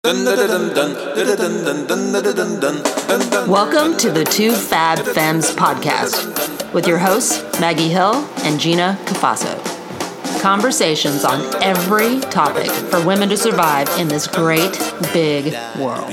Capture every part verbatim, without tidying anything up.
Welcome to the Two Fab Femmes podcast with your hosts, Maggie Hill and Gina Cafasso. Conversations on every topic for women to survive in this great, big world.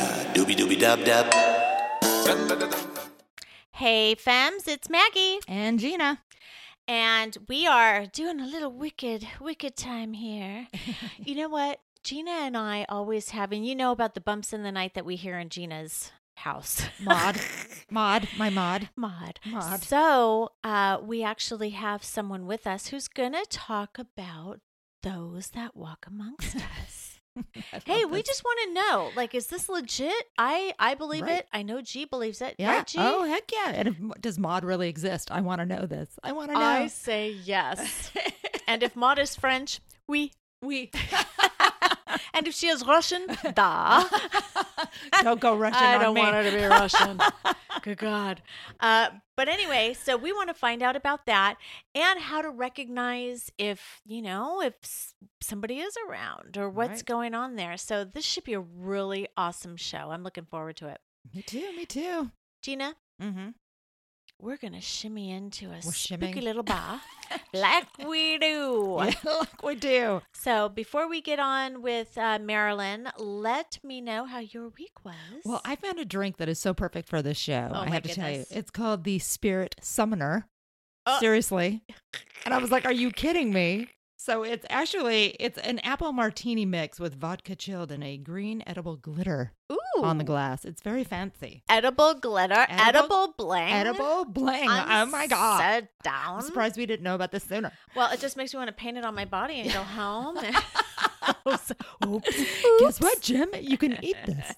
Hey, Femmes, it's Maggie. And Gina. And we are doing a little wicked, wicked time here. You know what? Gina and I always have, and you know about the bumps in the night that we hear in Gina's house. Maud. Maud. My Maud. Maud. Maud. So uh, we actually have someone with us who's going to talk about those that walk amongst us. Hey, we just want to know, like, is this legit? I, I believe Right. it. I know G believes it. Yeah. Right, G? Oh, heck yeah. And if, does Maud really exist? I want to know this. I want to know. I say yes. And if Maud is French, oui. We. And if she is Russian, da. Don't go Russian I on don't me. want her to be Russian. Good God. Uh, but anyway, so we want to find out about that and how to recognize if, you know, if s- somebody is around or what's Right. going on there. So this should be a really awesome show. I'm looking forward to it. Me too. Me too. Gina, Mm-hmm. we're going to shimmy into a We're spooky shimming. little bar like we do. Yeah, like we do. So before we get on with uh, Marilyn, let me know how your week was. Well, I found a drink that is so perfect for this show. Oh, I my have to tell you. goodness. It's called the Spirit Summoner. Oh. Seriously. And I was like, are you kidding me? So it's actually, it's an apple martini mix with vodka chilled and a green edible glitter Ooh. on the glass. It's very fancy. Edible glitter, edible, Edible- bling. Edible bling. Oh my God. Sit down. I'm surprised we didn't know about this sooner. Well, it just makes me want to paint it on my body and go home. Oops. Guess what, Jim? You can eat this.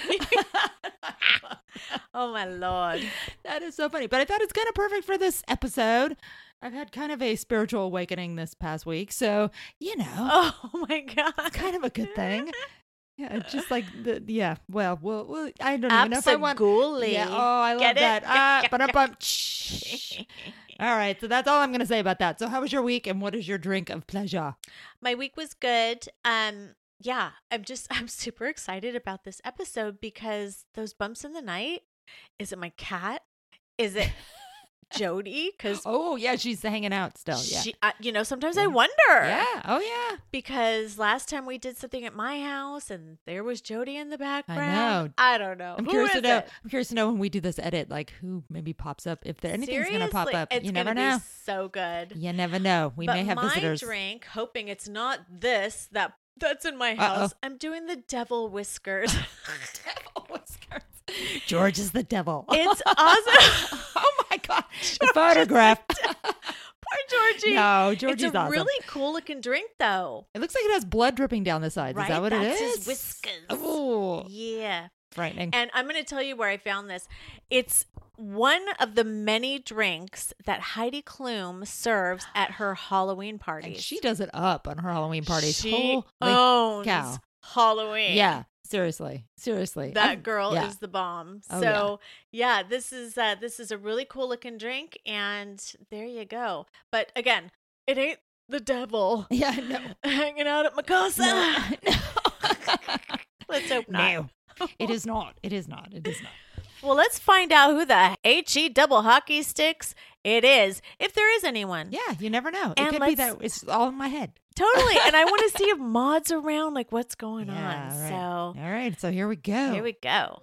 Oh, my Lord. That is so funny. But I thought it's kind of perfect for this episode. I've had kind of a spiritual awakening this past week. So, you know, Oh, my God. it's kind of a good thing. Yeah, it's just like, the yeah, well, well, well I don't even know if I want. Absolutely. Yeah, oh, I love Get it? that. Ah, Yeah, ba-dum, yeah, bum. Shh. All right, so that's all I'm going to say about that. So how was your week and what is your drink of pleasure? My week was good. Um, yeah, I'm just, I'm super excited about this episode because those bumps in the night, is it my cat? Is it Jody? Because Oh, yeah, she's hanging out still. Yeah. she, uh, you know, sometimes I Yeah. wonder. Yeah. Oh, yeah. Because last time we did something at my house and there was Jody in the background. know. I don't know. I'm Who curious is to know. it? I'm curious to know when we do this edit, like who maybe pops up. If there anything's going to pop Seriously, up, it's you gonna never know. Be so good. You never know. We but may have my visitors. drink, hoping it's not this that that's in my Uh-oh. house. I'm doing the devil whiskers. Devil whiskers. George is the devil. It's awesome. Oh my God. The photograph. Poor Georgie. No, Georgie's It's a awesome. really cool looking drink, though. It looks like it has blood dripping down the sides. Right? Is that what That's it is? his whiskers. Oh, Yeah. frightening. And I'm going to tell you where I found this. It's one of the many drinks that Heidi Klum serves at her Halloween parties. And she does it up on her Halloween parties. She Holy owns cow. Halloween. Yeah, seriously. Seriously. That I'm- girl yeah. is the bomb. Oh, So yeah. this is uh, this is a really cool looking drink, and there you go. But again, it ain't the devil Yeah, no. hanging out at my casa. No. Let's hope not. No. It is not. It is not. It is not. Well, let's find out who the H E double hockey sticks it is, if there is anyone. Yeah, you never know. It And could be let's- that it's all in my head. Totally. And I want to see if Maud's around, like what's going Yeah, on. right. So All right, so here we go. here we go.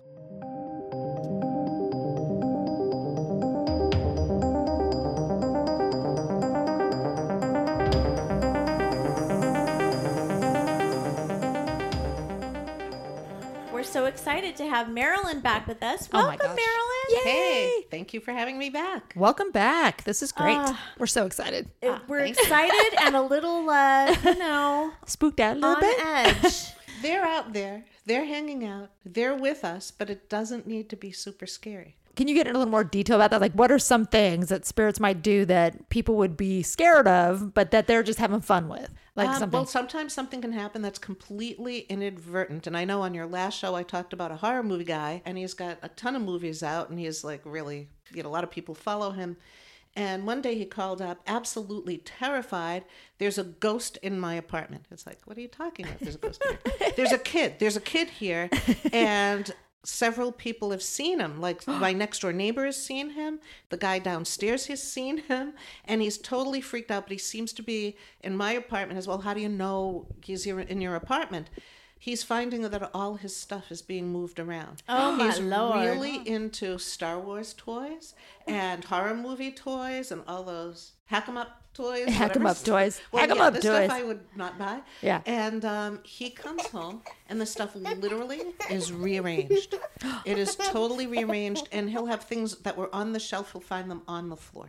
We're so excited to have Marilyn back with us. Oh my Welcome, gosh. Marilyn. Hey, thank you for having me back. Welcome back. This is great. Ah. We're so excited. It- Ah, We're thanks. excited and a little, uh, you know, Spooked out a little on bit. edge. They're out there. They're hanging out. They're with us, but it doesn't need to be super scary. Can you get in a little more detail about that? Like, what are some things that spirits might do that people would be scared of, but that they're just having fun with? Like Um, something. Well, sometimes something can happen that's completely inadvertent. And I know on your last show, I talked about a horror movie guy, and he's got a ton of movies out, and he's like really, you know, a lot of people follow him. And one day he called up absolutely terrified. There's a ghost in my apartment. It's like, what are you talking about? There's a ghost here. There's a kid. There's a kid here. And several people have seen him. Like my next door neighbor has seen him. The guy downstairs has seen him. And he's totally freaked out. But he seems to be in my apartment as well. How do you know he's here in your apartment? He's finding that all his stuff is being moved around. Oh, my He's Lord. really into Star Wars toys and horror movie toys and all those hack 'em up toys. Hack 'em whatever. up toys. Well, Hack 'em yeah, up the toys. stuff I would not buy. Yeah. And um, he comes home and the stuff literally is rearranged. It is totally rearranged, and he'll have things that were on the shelf. He'll find them on the floor.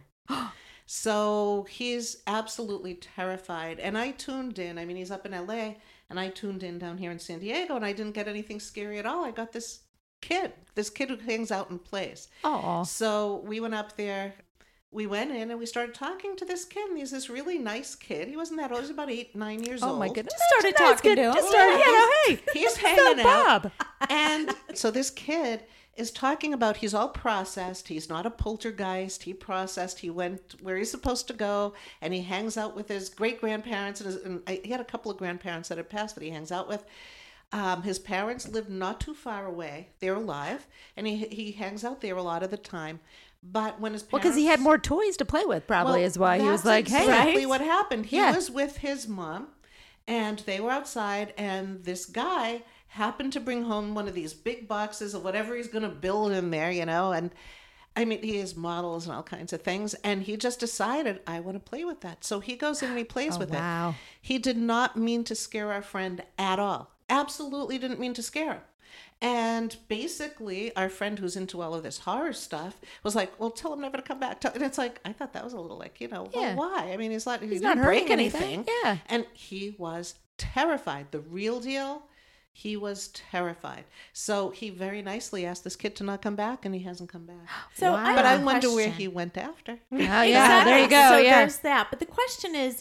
So he's absolutely terrified. And I tuned in. I mean, he's up in L A, and I tuned in down here in San Diego, and I didn't get anything scary at all. I got this kid, this kid who hangs out and plays. Oh. So we went up there. We went in and we started talking to this kid. And he's this really nice kid. He wasn't that old. He was about eight, nine years Oh old. my goodness. Just started That's talking good. to him. Just started, you know, hey. He's So hanging out. Bob. And so this kid is talking about he's all processed. He's not a poltergeist. He processed. He went where he's supposed to go, and he hangs out with his great grandparents. And, his, and I, he had a couple of grandparents that had passed that he hangs out with. Um, his parents live not too far away. They're alive, and he he hangs out there a lot of the time. But when his Well, parents, because he had more toys to play with, probably, Well, is why he was that's like, hey. exactly Right? what happened. He Yeah. was with his mom, and they were outside, and this guy happened to bring home one of these big boxes of whatever he's going to build in there, you know, and I mean, he has models and all kinds of things, and he just decided, I want to play with that. So he goes in and he plays Oh, with wow. it. He did not mean to scare our friend at all. Absolutely didn't mean to scare him. And basically, our friend who's into all of this horror stuff was like, well, tell him never to come back. Tell- And it's like, I thought that was a little like, you know, Yeah. well, why? I mean, he's not, he He's didn't not break hurting anything. anything. Yeah. And he was terrified. The real deal, he was terrified. So he very nicely asked this kid to not come back, and he hasn't come back. So Wow. I have But I a wonder where question. he went after. Oh, yeah, Exactly. there you go. So yeah. there's that. But the question is,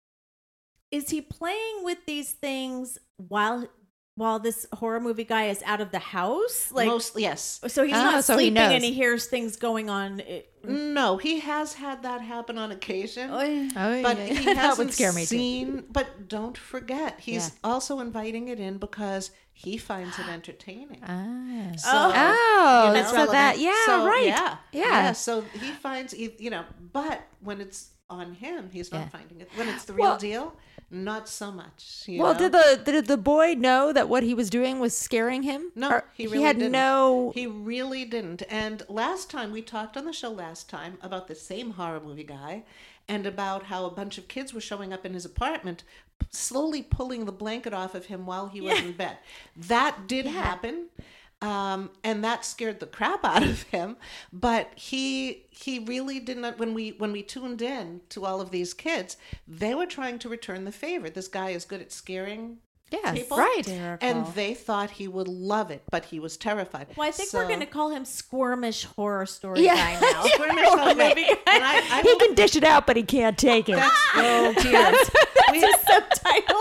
is he playing with these things while while this horror movie guy is out of the house? Like, Most, yes. so he's Oh, not so he sleeping knows. and he hears things going on. It- No, he has had that happen on occasion. Oh, yeah. Oh, But yeah. he that hasn't would scare me too. seen. But don't forget, he's Yeah. also inviting it in because he finds it entertaining. Ah. So, Oh, you know, that's what that, relevant. yeah, So, right. Yeah, Yeah. So he finds, he- you know, but when it's on him, he's not Yeah. finding it. When it's the real Well- deal, not so much. you Well, know? did the did the boy know that what he was doing was scaring him? No, Or he really had didn't. no. He really didn't. And last time we talked on the show last time about the same horror movie guy and about how a bunch of kids were showing up in his apartment, p- slowly pulling the blanket off of him while he was Yeah. in bed. That did Yeah. happen. Um, and that scared the crap out of him. But he he really didn't. When we when we tuned in to all of these kids, they were trying to return the favor. This guy is good at scaring Yeah, people, right. Hysterical. and they thought he would love it, but he was terrified. Well, I think we're So- going to call him Squirmish Horror Story Yeah. Guy now. Squirmish Horror Movie. And I, I He will- can dish it out, but he can't take it. That's oh dear. we, Subtitle.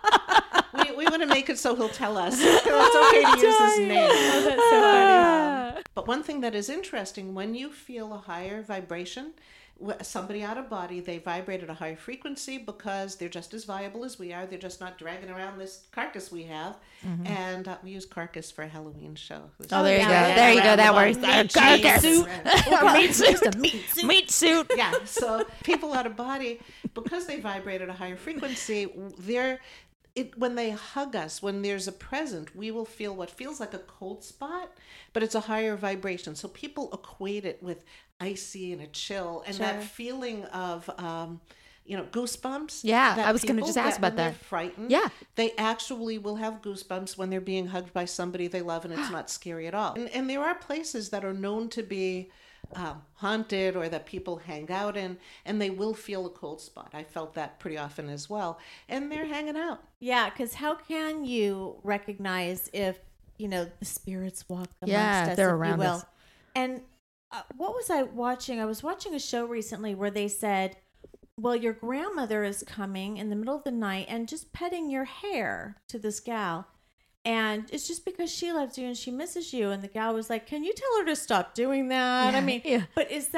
we, we want to make it so he'll tell us. It's okay to use his name. Oh, that's so funny. But one thing that is interesting, when you feel a higher vibration, wh- somebody out of body, they vibrate at a higher frequency because they're just as viable as we are. They're just not dragging around this carcass we have. And uh, we use carcass for a Halloween show. Oh, there you yeah, go. yeah. There you go. Around That the works. body. Uh, Meat carcass. suit. Or meat suit. Just a meat suit. Meat suit. Yeah, so people out of body, because they vibrate at a higher frequency, they're it when they hug us, when there's a present, we will feel what feels like a cold spot, but it's a higher vibration. So people equate it with icy and a chill, and that Sure. feeling of um, you know, goosebumps. Yeah, that I was gonna people just ask get when about they're that. Frightened. Yeah. They actually will have goosebumps when they're being hugged by somebody they love, and it's not scary at all. And, and there are places that are known to be um, haunted or that people hang out in, and they will feel a cold spot. I felt that pretty often as well. And they're hanging out. Yeah, because how can you recognize if, you know, the spirits walk amongst Yeah, us, they're if you around will? us. And uh, what was I watching? I was watching a show recently where they said, well, your grandmother is coming in the middle of the night and just petting your hair to this gal. And it's just because she loves you and she misses you. And the gal was like, can you tell her to stop doing that? Yeah, I mean, yeah. but is that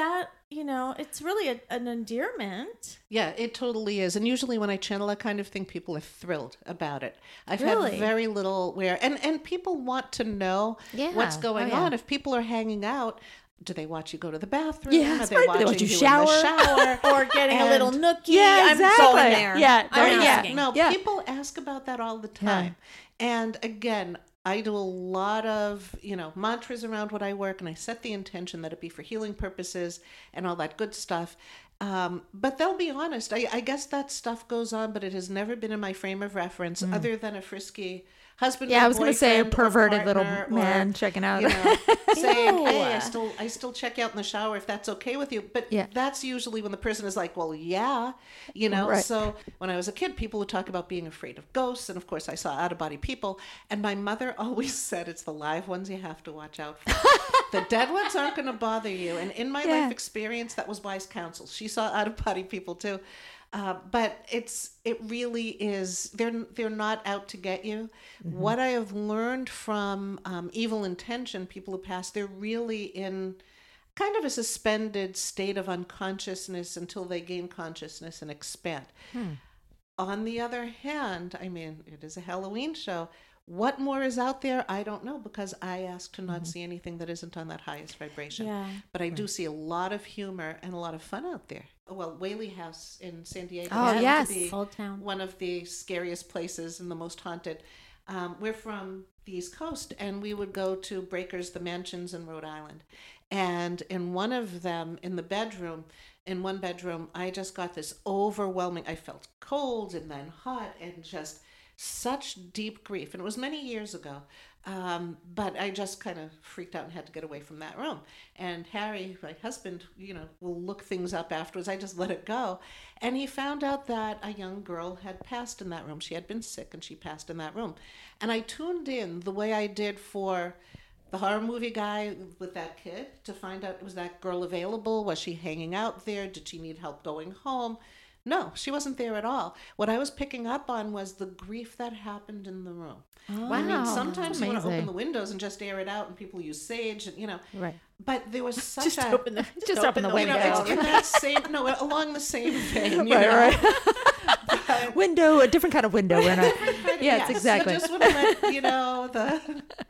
you know, it's really a, an endearment. Yeah, it totally is. And usually when I channel that kind of thing, people are thrilled about it. I've Really? had very little where, and, and people want to know Yeah. what's going Oh, yeah. on. If people are hanging out, do they watch you go to the bathroom? Yeah, Are it's they right. Do watching they watch you you shower? in the shower? Or getting a And- little nookie. Yeah, I'm exactly. going there. Yeah, I'm there- yeah. asking. No, Yeah. people ask about that all the time. And again, I do a lot of, you know, mantras around what I work, and I set the intention that it be for healing purposes and all that good stuff. Um, but they'll be honest. I, I guess that stuff goes on, but it has never been in my frame of reference other than a frisky husband. Yeah, or I was going to say a boyfriend or perverted little partner or, man checking out. you know, saying, Ew. "Hey, I still, I still check out in the shower if that's okay with you." But Yeah. that's usually when the person is like, "Well, yeah," you know. Right. So when I was a kid, people would talk about being afraid of ghosts, and of course, I saw out of body people. And my mother always said, "It's the live ones you have to watch out for. The dead ones aren't going to bother you." And in my Yeah. life experience, that was wise counsel. She saw out of body people too. Uh, but it's it really is they're they're not out to get you. Mm-hmm. What I have learned from um, evil intention, people who pass, they're really in kind of a suspended state of unconsciousness until they gain consciousness and expand. Hmm. On the other hand, I mean, it is a Halloween show. What more is out there? I don't know, because I ask to not see anything that isn't on that highest vibration. Yeah. But I do see a lot of humor and a lot of fun out there. Well, Whaley House in San Diego Oh, happens yes. to be Old Town. one of the scariest places and the most haunted. Um, we're from the East Coast, and we would go to Breakers, the mansions in Rhode Island. And in one of them, in the bedroom, in one bedroom, I just got this overwhelming, I felt cold and then hot and just such deep grief. And it was many years ago. Um, but I just kind of freaked out and had to get away from that room. And Harry, my husband, you know, will look things up afterwards. I just let it go. And he found out that a young girl had passed in that room. She had been sick and she passed in that room. And I tuned in the way I did for the horror movie guy with that kid to find out, was that girl available? Was she hanging out there? Did she need help going home? No, she wasn't there at all. What I was picking up on was the grief that happened in the room. Oh. I mean, Wow, sometimes you want to amazing. open the windows and just air it out, and people use sage, and you know. Right. But there was such Just a open the just, Just open, open the the you know, window. it's in that same no along the same vein. You Right, know? right. Window, a different kind of window. We're not. Yes, Yes, exactly. I just want to let you know the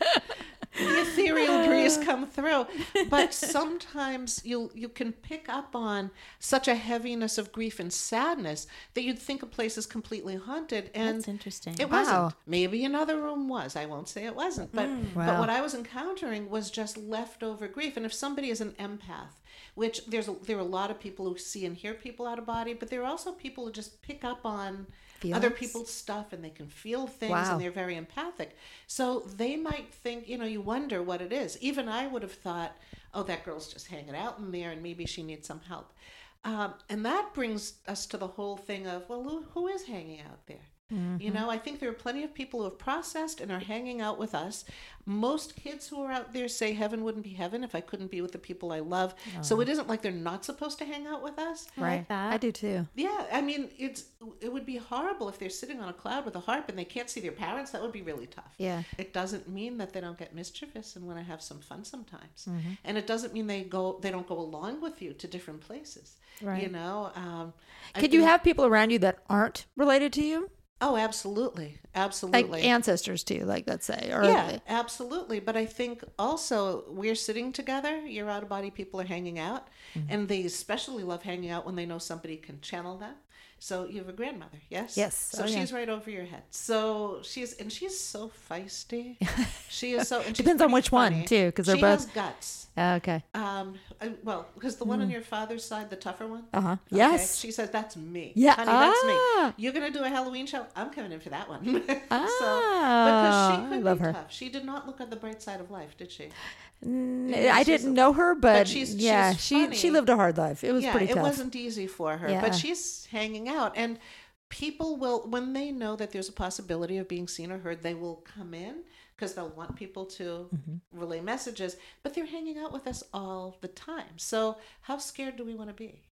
the ethereal breeze come through. But sometimes you you can pick up on such a heaviness of grief and sadness that you'd think a place is completely haunted, and That's interesting. it Wow. wasn't. Maybe another room was. I won't say it wasn't. But but Wow. what I was encountering was just leftover grief. And if somebody is an empath, which there's a, there are a lot of people who see and hear people out of body, but there are also people who just pick up on other Feelings? people's stuff, and they can feel things, Wow. and they're very empathic. So they might think, you know, you wonder what it is. Even I would have thought, oh, that girl's just hanging out in there and maybe she needs some help. Um, and that brings us to the whole thing of, well, who, who is hanging out there? Mm-hmm. You know, I think there are plenty of people who have processed and are hanging out with us. Most kids who are out there say heaven wouldn't be heaven if I couldn't be with the people I love. So it isn't like they're not supposed to hang out with us. I like Right. that. I do too. Yeah, I mean, it's it would be horrible if they're sitting on a cloud with a harp and they can't see their parents. That would be really tough. Yeah. It doesn't mean that they don't get mischievous and want to have some fun sometimes. Mm-hmm. And it doesn't mean they go they don't go along with you to different places. Right. You know, um, I Could you think- have people around you that aren't related to you? Oh, absolutely, absolutely. Like ancestors too, like let's say. Or Yeah, absolutely. But I think also we're sitting together, your out of body people are hanging out, Mm-hmm. and they especially love hanging out when they know somebody can channel them. So you have a grandmother, yes? Yes. So Oh, yeah. she's right over your head. So she's, and she's so feisty. She is so, and she's Depends on pretty which one, funny. too, 'cause they're she both- has guts. Okay. Um, I, well, because the one on your father's side, the tougher one. Uh huh. Okay, Yes. She says, that's me. Yeah. Honey, that's Ah. me. You're going to do a Halloween show? I'm coming in for that one. Oh, so, because she I could love be her. tough. She did not look at the bright side of life, did she? N- Yeah, I she's didn't a- know her, but, she's- yeah, she's she funny. she lived a hard life. It was yeah, pretty it tough. wasn't easy for her. Yeah. But she's hanging out. And people will, when they know that there's a possibility of being seen or heard, they will come in because they'll want people to Mm-hmm. relay messages. But they're hanging out with us all the time. So how scared do we want to be?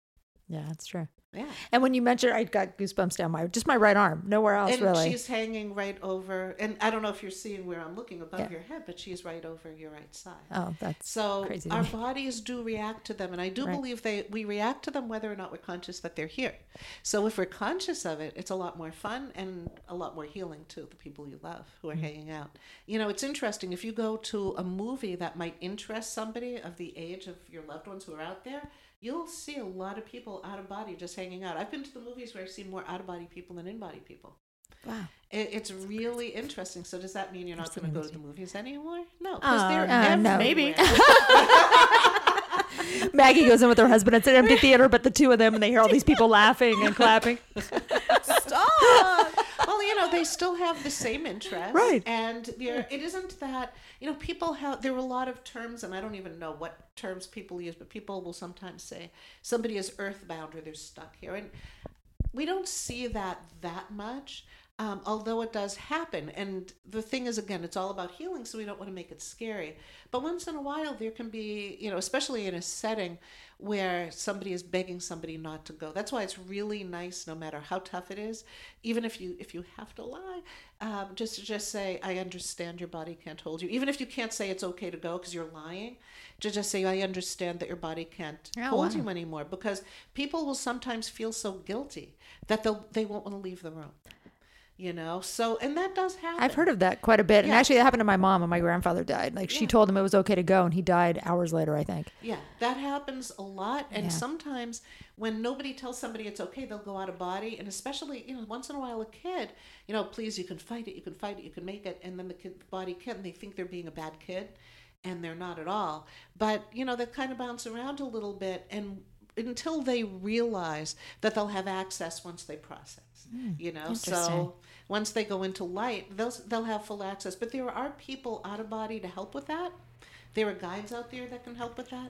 Yeah, that's true. Yeah. And when you mentioned, I got goosebumps down my, just my right arm, nowhere else And really. she's hanging right over, and I don't know if you're seeing where I'm looking above Yeah. your head, but she's right over your right side. Oh, that's So crazy to our me. bodies do react to them, and I do Right. believe they we react to them whether or not we're conscious that they're here. So if we're conscious of it, it's a lot more fun and a lot more healing to the people you love who are Mm-hmm. hanging out. You know, it's interesting if you go to a movie that might interest somebody of the age of your loved ones who are out there. You'll see a lot of people out of body just hanging out. I've been to the movies where I've seen more out of body people than in body people. Wow. It, it's really interesting. So does that mean you're not I've going to seen go to the the movies anymore? No, because Uh, they're uh, no. everywhere. Maybe. Maggie goes in with her husband. It's an empty theater, but the two of them, and they hear all these people laughing and clapping. Stop. Well, you know, they still have the same interests. Right. And there, it isn't that, you know, people have, there are a lot of terms, and I don't even know what terms people use, but people will sometimes say somebody is earthbound or they're stuck here. And we don't see that that much. Um, although it does happen. And the thing is, again, it's all about healing, so we don't want to make it scary. But once in a while, there can be, you know, especially in a setting where somebody is begging somebody not to go. That's why it's really nice, no matter how tough it is, even if you if you have to lie, um, just to just say, I understand your body can't hold you. Even if you can't say it's okay to go because you're lying, to just say, I understand that your body can't Oh, hold wow. you anymore. Because people will sometimes feel so guilty that they'll they won't want to leave the room. You know, so, and that does happen. I've heard of that quite a bit. And Yeah. actually, it happened to my mom when my grandfather died. Like, she Yeah. told him it was okay to go, and he died hours later, I think. Yeah, that happens a lot. And Yeah. sometimes when nobody tells somebody it's okay, they'll go out of body. And especially, you know, once in a while, a kid, you know, please, you can fight it, you can fight it, you can make it. And then the kid, the body can't, and they think they're being a bad kid, and they're not at all. But, you know, they kind of bounce around a little bit, and until they realize that they'll have access once they process, you know, interesting. so once they go into light, they'll they'll have full access. But there are people out of body to help with that. There are guides out there that can help with that,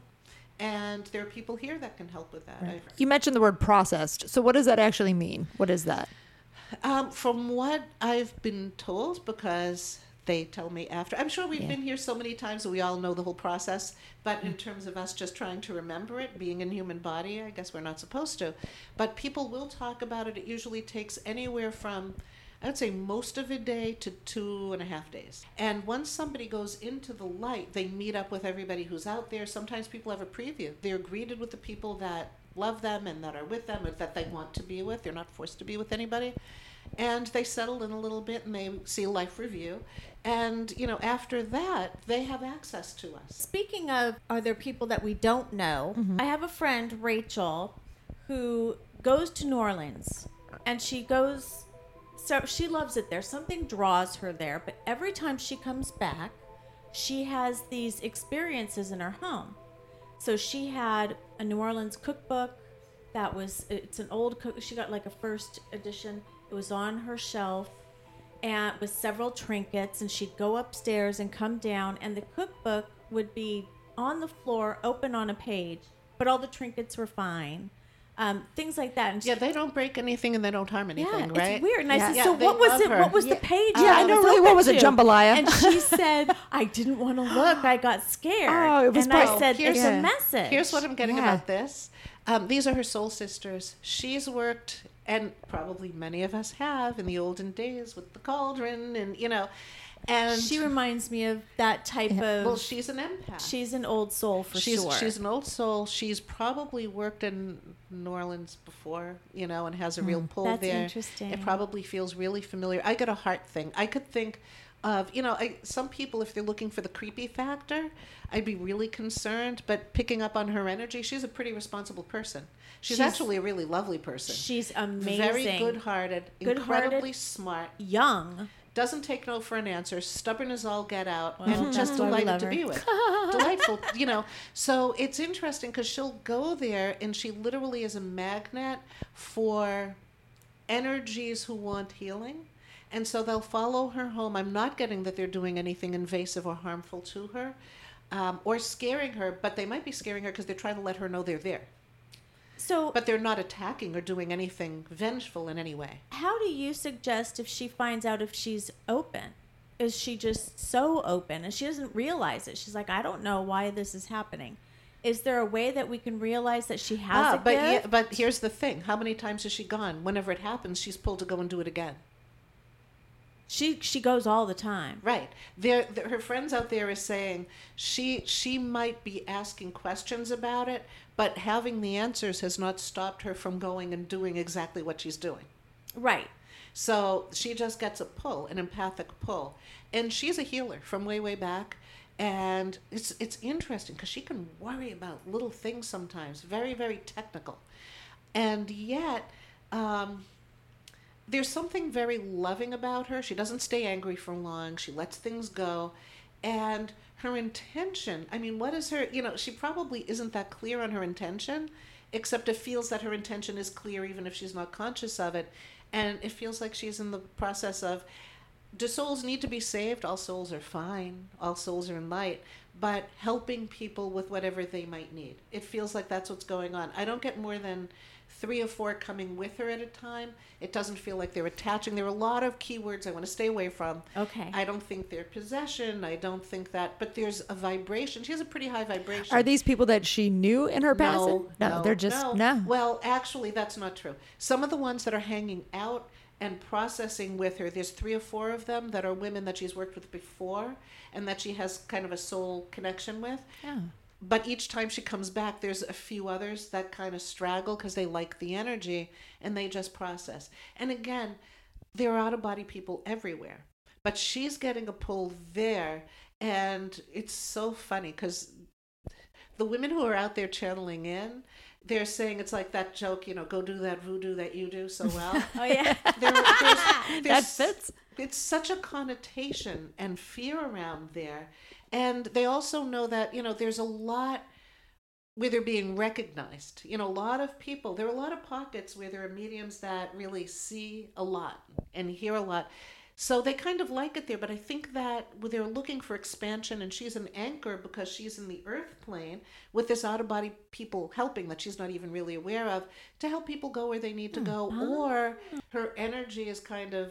and there are people here that can help with that. Right. I've- You mentioned the word processed. So what does that actually mean? What is that? Um, from what I've been told, because they tell me after, I'm sure we've Yeah. been here so many times that we all know the whole process, but in terms of us just trying to remember it, being in human body, I guess we're not supposed to. But people will talk about it. It usually takes anywhere from, I would say, most of a day to two and a half days. And once somebody goes into the light, they meet up with everybody who's out there. Sometimes people have a preview. They're greeted with the people that love them and that are with them or that they want to be with. They're not forced to be with anybody. And they settle in a little bit and they see a life review. And, you know, after that, they have access to us. Speaking of, are there people that we don't know? Mm-hmm. I have a friend, Rachel, who goes to New Orleans, and she goes, so she loves it there. Something draws her there, but every time she comes back, she has these experiences in her home. So she had a New Orleans cookbook that was, it's an old cook, she got like a first edition. It was on her shelf and with several trinkets, and she'd go upstairs and come down, and the cookbook would be on the floor, open on a page, but all the trinkets were fine. Um, things like that. And she, Yeah, they don't break anything and they don't harm anything, yeah, right? it's weird. And I Yeah. said, Yeah, so they what was love it? her. What was Yeah. the page? Yeah, that I it know, was really, what open was it, to? jambalaya? And she said, I didn't want to look. I got scared. Oh, it was and probably- I said, Here's- it's Yeah. a message. Here's what I'm getting Yeah. about this. Um, these are her soul sisters. She's worked, and probably many of us have in the olden days with the cauldron, and you know, and She reminds me of that type of. well, she's an empath. she's an old soul for she's sure. she's an old soul. She's probably worked in New Orleans before, you know, and has a real pull That's there. interesting. It probably feels really familiar. I get a heart thing. I could think of, you know, I, some people, if they're looking for the creepy factor, I'd be really concerned. But picking up on her energy, she's a pretty responsible person. She's, She's- actually a really lovely person. She's amazing. Very good-hearted, Good-hearted. incredibly smart. Young. Doesn't take no for an answer, stubborn as all get out, Well, and just that's why we delighted love to her. be with. Delightful, you know. So it's interesting because she'll go there and she literally is a magnet for energies who want healing. And so they'll follow her home. I'm not getting that they're doing anything invasive or harmful to her um, or scaring her, but they might be scaring her because they're trying to let her know they're there. So, But they're not attacking or doing anything vengeful in any way. how do you suggest if she finds out if she's open? Is she just so open and she doesn't realize it? She's like, I don't know why this is happening. Is there a way that we can realize that she has Ah, a but gift? yeah, but here's the thing: how many times has she gone? Whenever it happens, she's pulled to go and do it again. She she goes all the time. Right. There, there, her friends out there is saying she she might be asking questions about it, but having the answers has not stopped her from going and doing exactly what she's doing. Right. So she just gets a pull, an empathic pull, and she's a healer from way way back. And it's it's interesting because she can worry about little things sometimes, very very technical, and yet. Um, There's something very loving about her. She doesn't stay angry for long. She lets things go. And her intention, I mean, what is her, you know, she probably isn't that clear on her intention, except it feels that her intention is clear even if she's not conscious of it. And it feels like she's in the process of, do souls need to be saved? All souls are fine. All souls are in light. But helping people with whatever they might need. It feels like that's what's going on. I don't get more than three or four coming with her at a time. It doesn't feel like they're attaching. There are a lot of keywords I want to stay away from. Okay. I don't think they're possession. I don't think that, but there's a vibration. She has a pretty high vibration. Are these people that she knew in her past? No, no, they're just no. Well, actually, that's not true. Some of the ones that are hanging out and processing with her, there's three or four of them that are women that she's worked with before and that she has kind of a soul connection with. Yeah. But each time she comes back, there's a few others that kind of straggle because they like the energy and they just process. And again, there are out-of-body people everywhere. But she's getting a pull there. And it's so funny because the women who are out there channeling in, they're saying it's like that joke, you know, go do that voodoo that you do so well. Oh, yeah. There, there's, there's, That fits. It's such a connotation and fear around there. And they also know that, you know, there's a lot where they're being recognized. You know, a lot of people, there are a lot of pockets where there are mediums that really see a lot and hear a lot. So they kind of like it there. But I think that they're looking for expansion, and she's an anchor because she's in the earth plane with this out-of-body people helping that she's not even really aware of to help people go where they need to go. Mm-hmm. Or her energy is kind of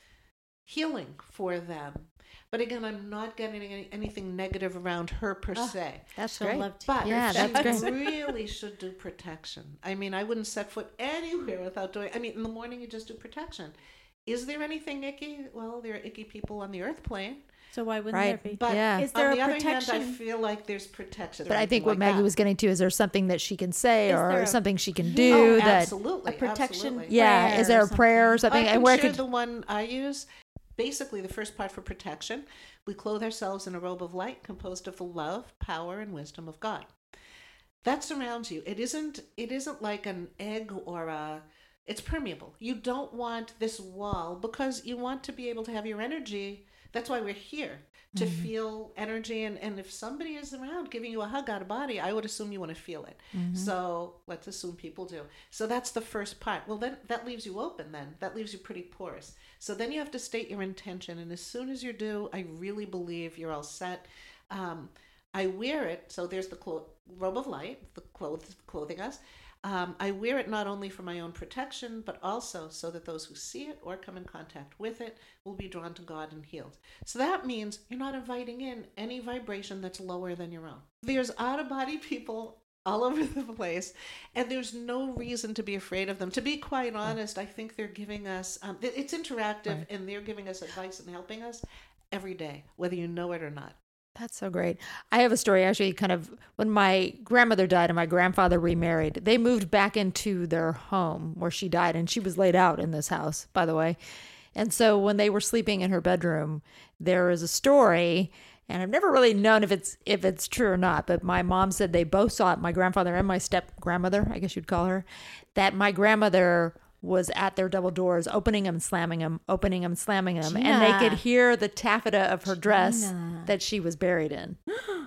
healing for them. But again, I'm not getting any, anything negative around her per Oh, se. That's She'll great. love to But hear Yeah, that. that's she great. really should do protection. I mean, I wouldn't set foot anywhere without doing. I mean, in the morning you just do protection. Is there anything icky? Well, there are icky people on the earth plane. So why wouldn't Right. there be? But Yeah. Is there on a the other protection? hand, I feel like there's protection. But or I think anything what like Maggie that. was getting to is there something that she can say Is or there a- something she can Yeah. do Oh, that absolutely. A protection absolutely. yeah, prayer is there or a prayer or something? something? I And can where share could the one I use. Basically, the first part for protection, we clothe ourselves in a robe of light composed of the love, power, and wisdom of God. That surrounds you. It isn't. It isn't like an egg or a. It's permeable. You don't want this wall because you want to be able to have your energy. That's why we're here, to Mm-hmm. feel energy. And, and if somebody is around giving you a hug out of body, I would assume you want to feel it. Mm-hmm. So let's assume people do. So that's the first part. Well, then that leaves you open then. That leaves you pretty porous. So then you have to state your intention. And as soon as you do, I really believe you're all set. Um, I wear it. So there's the clo- robe of light, the clothes clothing us. Um, I wear it not only for my own protection, but also so that those who see it or come in contact with it will be drawn to God and healed. So that means you're not inviting in any vibration that's lower than your own. There's out-of-body people all over the place, and there's no reason to be afraid of them. To be quite honest, I think they're giving us, um, it's interactive, Right. and they're giving us advice and helping us every day, whether you know it or not. That's so great. I have a story actually kind of when my grandmother died and my grandfather remarried, they moved back into their home where she died, and she was laid out in this house, by the way. And so when they were sleeping in her bedroom, there is a story, and I've never really known if it's if it's true or not, but my mom said they both saw it, my grandfather and my step grandmother, I guess you'd call her, that my grandmother was at their double doors, opening them, slamming them, opening them, slamming them. And they Gina. could hear the taffeta of her dress Gina. that she was buried in.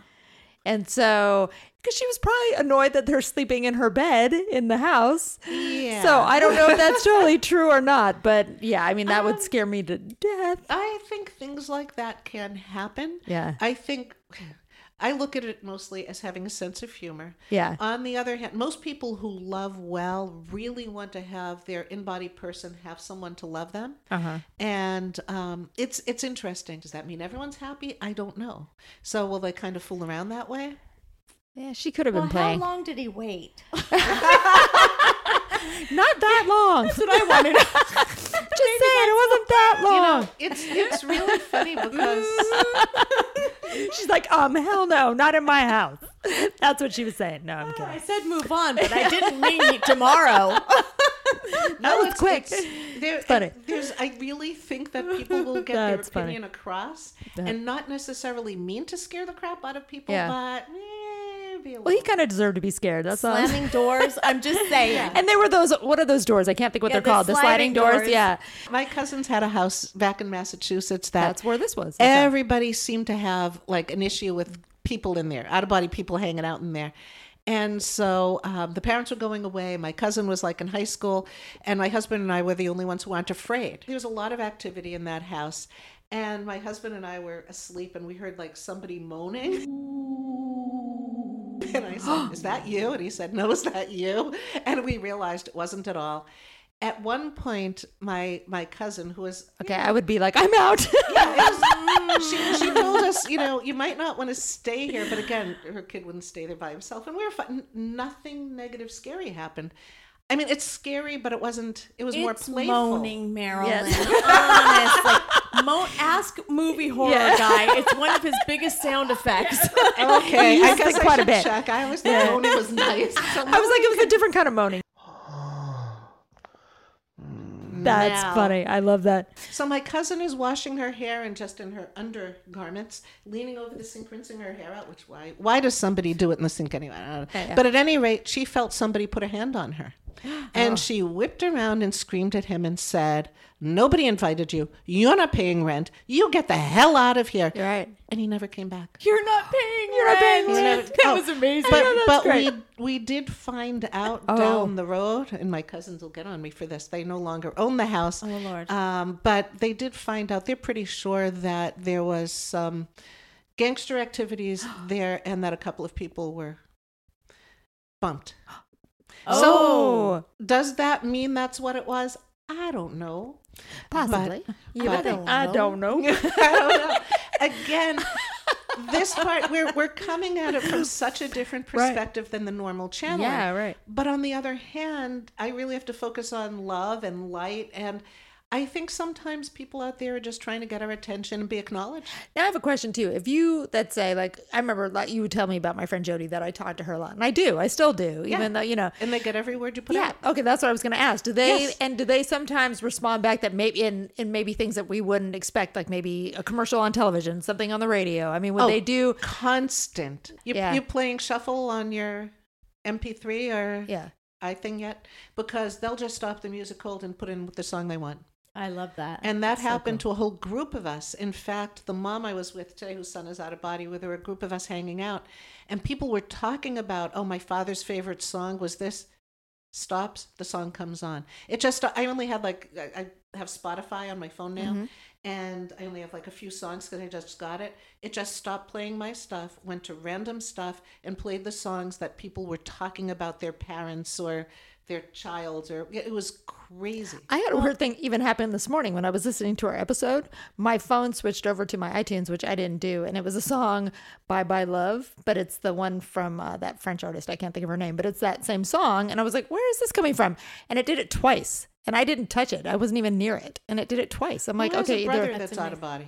And so, because she was probably annoyed that they're sleeping in her bed in the house. Yeah. So I don't know if that's totally true or not. But yeah, I mean, that would Um, scare me to death. I think things like that can happen. Yeah. I think I look at it mostly as having a sense of humor. Yeah. On the other hand, most people who love well really want to have their in-body person have someone to love them. Uh-huh. And um, it's it's interesting. Does that mean everyone's happy? I don't know. So will they kind of fool around that way? Yeah, she could have been Well, playing. how long did he wait? Not that long. That's what I wanted. Just saying, it wasn't that long. You know, it's it's really funny because She's like, um, hell no, not in my house. That's what she was saying. No, I'm I kidding. said move on, but I didn't mean tomorrow. No, it's quick. there, funny. There's, I really think that people will get That's their funny. opinion across, That- and not necessarily mean to scare the crap out of people, Yeah. but maybe a Well, he little. kind of deserved to be scared. That's all. Slamming doors. I'm just saying. And they were those, what are those doors? I can't think what Yeah, they're the called. The sliding sliding doors. doors. Yeah. My cousins had a house back in Massachusetts that That's where this was. everybody seemed to have like an issue with people in there, out of body people hanging out in there. And so um, the parents were going away. My cousin was like in high school, and my husband and I were the only ones who weren't afraid. There was a lot of activity in that house. And my husband and I were asleep, and we heard like somebody moaning. And I said, "Is that you?" And he said, "No, is that you?" And we realized it wasn't at all. At one point, my my cousin, who was Okay, I would be like, I'm out. yeah, it was, she, she told us, you know, you might not want to stay here, but again, her kid wouldn't stay there by himself, and we were fine. Nothing negative, scary happened. I mean, it's scary, but it wasn't. It was more It's playful. moaning, Marilyn. Yes. Honest. Like, mo- ask movie horror Yeah. guy. It's one of his biggest sound effects. Okay, He I used guess it I quite a should bit. check. I always thought moaning was nice. So I was like, it was a different kind of moaning. That's Now. funny. I love that. So my cousin is washing her hair and just in her undergarments, leaning over the sink, rinsing her hair out. Which why? Why does somebody do it in the sink anyway? I don't know. Yeah, yeah. But at any rate, she felt somebody put a hand on her, and she whipped around and screamed at him and said, "Nobody invited you. You're not paying rent. You get the hell out of here." You're right. And he never came back. You're not paying You're not paying rent. rent. That Oh, was amazing. But, Yeah, that's but great. we we did find out Oh. down the road, and my cousins will get on me for this. They no longer own the house. Oh, Lord. Um, but they did find out. They're pretty sure that there was some gangster activities there, and that a couple of people were bumped. Oh. So does that mean that's what it was? I don't know. Possibly. you but- would think. I don't know. I don't know. Again, this part we're we're coming at it from such a different Right. perspective than the normal channel. Yeah, right. But on the other hand, I really have to focus on love and light, and I think sometimes people out there are just trying to get our attention and be acknowledged. Now I have a question too. If you, let's say, like, I remember like you would tell me about my friend Jody that I talked to her a lot, and I do, I still do, Yeah. even though, you know. And they get every word you put Yeah. out. Okay, that's what I was going to ask. Do they Yes. and do they sometimes respond back that maybe in, in maybe things that we wouldn't expect, like maybe a commercial on television, something on the radio? I mean, would Oh, they do? Constant. You Yeah. you playing shuffle on your M P three or Yeah. iThing yet? Because they'll just stop the music cold and put in the song they want. I love that. And that happened to a whole group of us. In fact, the mom I was with today, whose son is out of body, where there were a group of us hanging out, and people were talking about, oh, my father's favorite song was this. Stops, the song comes on. It just, I only had like, I I have Spotify on my phone now, Mm-hmm. and I only have like a few songs because I just got it. It just stopped playing my stuff, went to random stuff, and played the songs that people were talking about their parents or their child, or it was crazy. I had a weird thing even happen this morning when I was listening to our episode. My phone switched over to my iTunes, which I didn't do, and it was a song "Bye Bye Love," but it's the one from uh, that French artist. I can't think of her name, but it's that same song. And I was like, "Where is this coming from?" And it did it twice, and I didn't touch it. I wasn't even near it, and it did it twice. I'm like, Who has "Okay, a brother either that's out of body.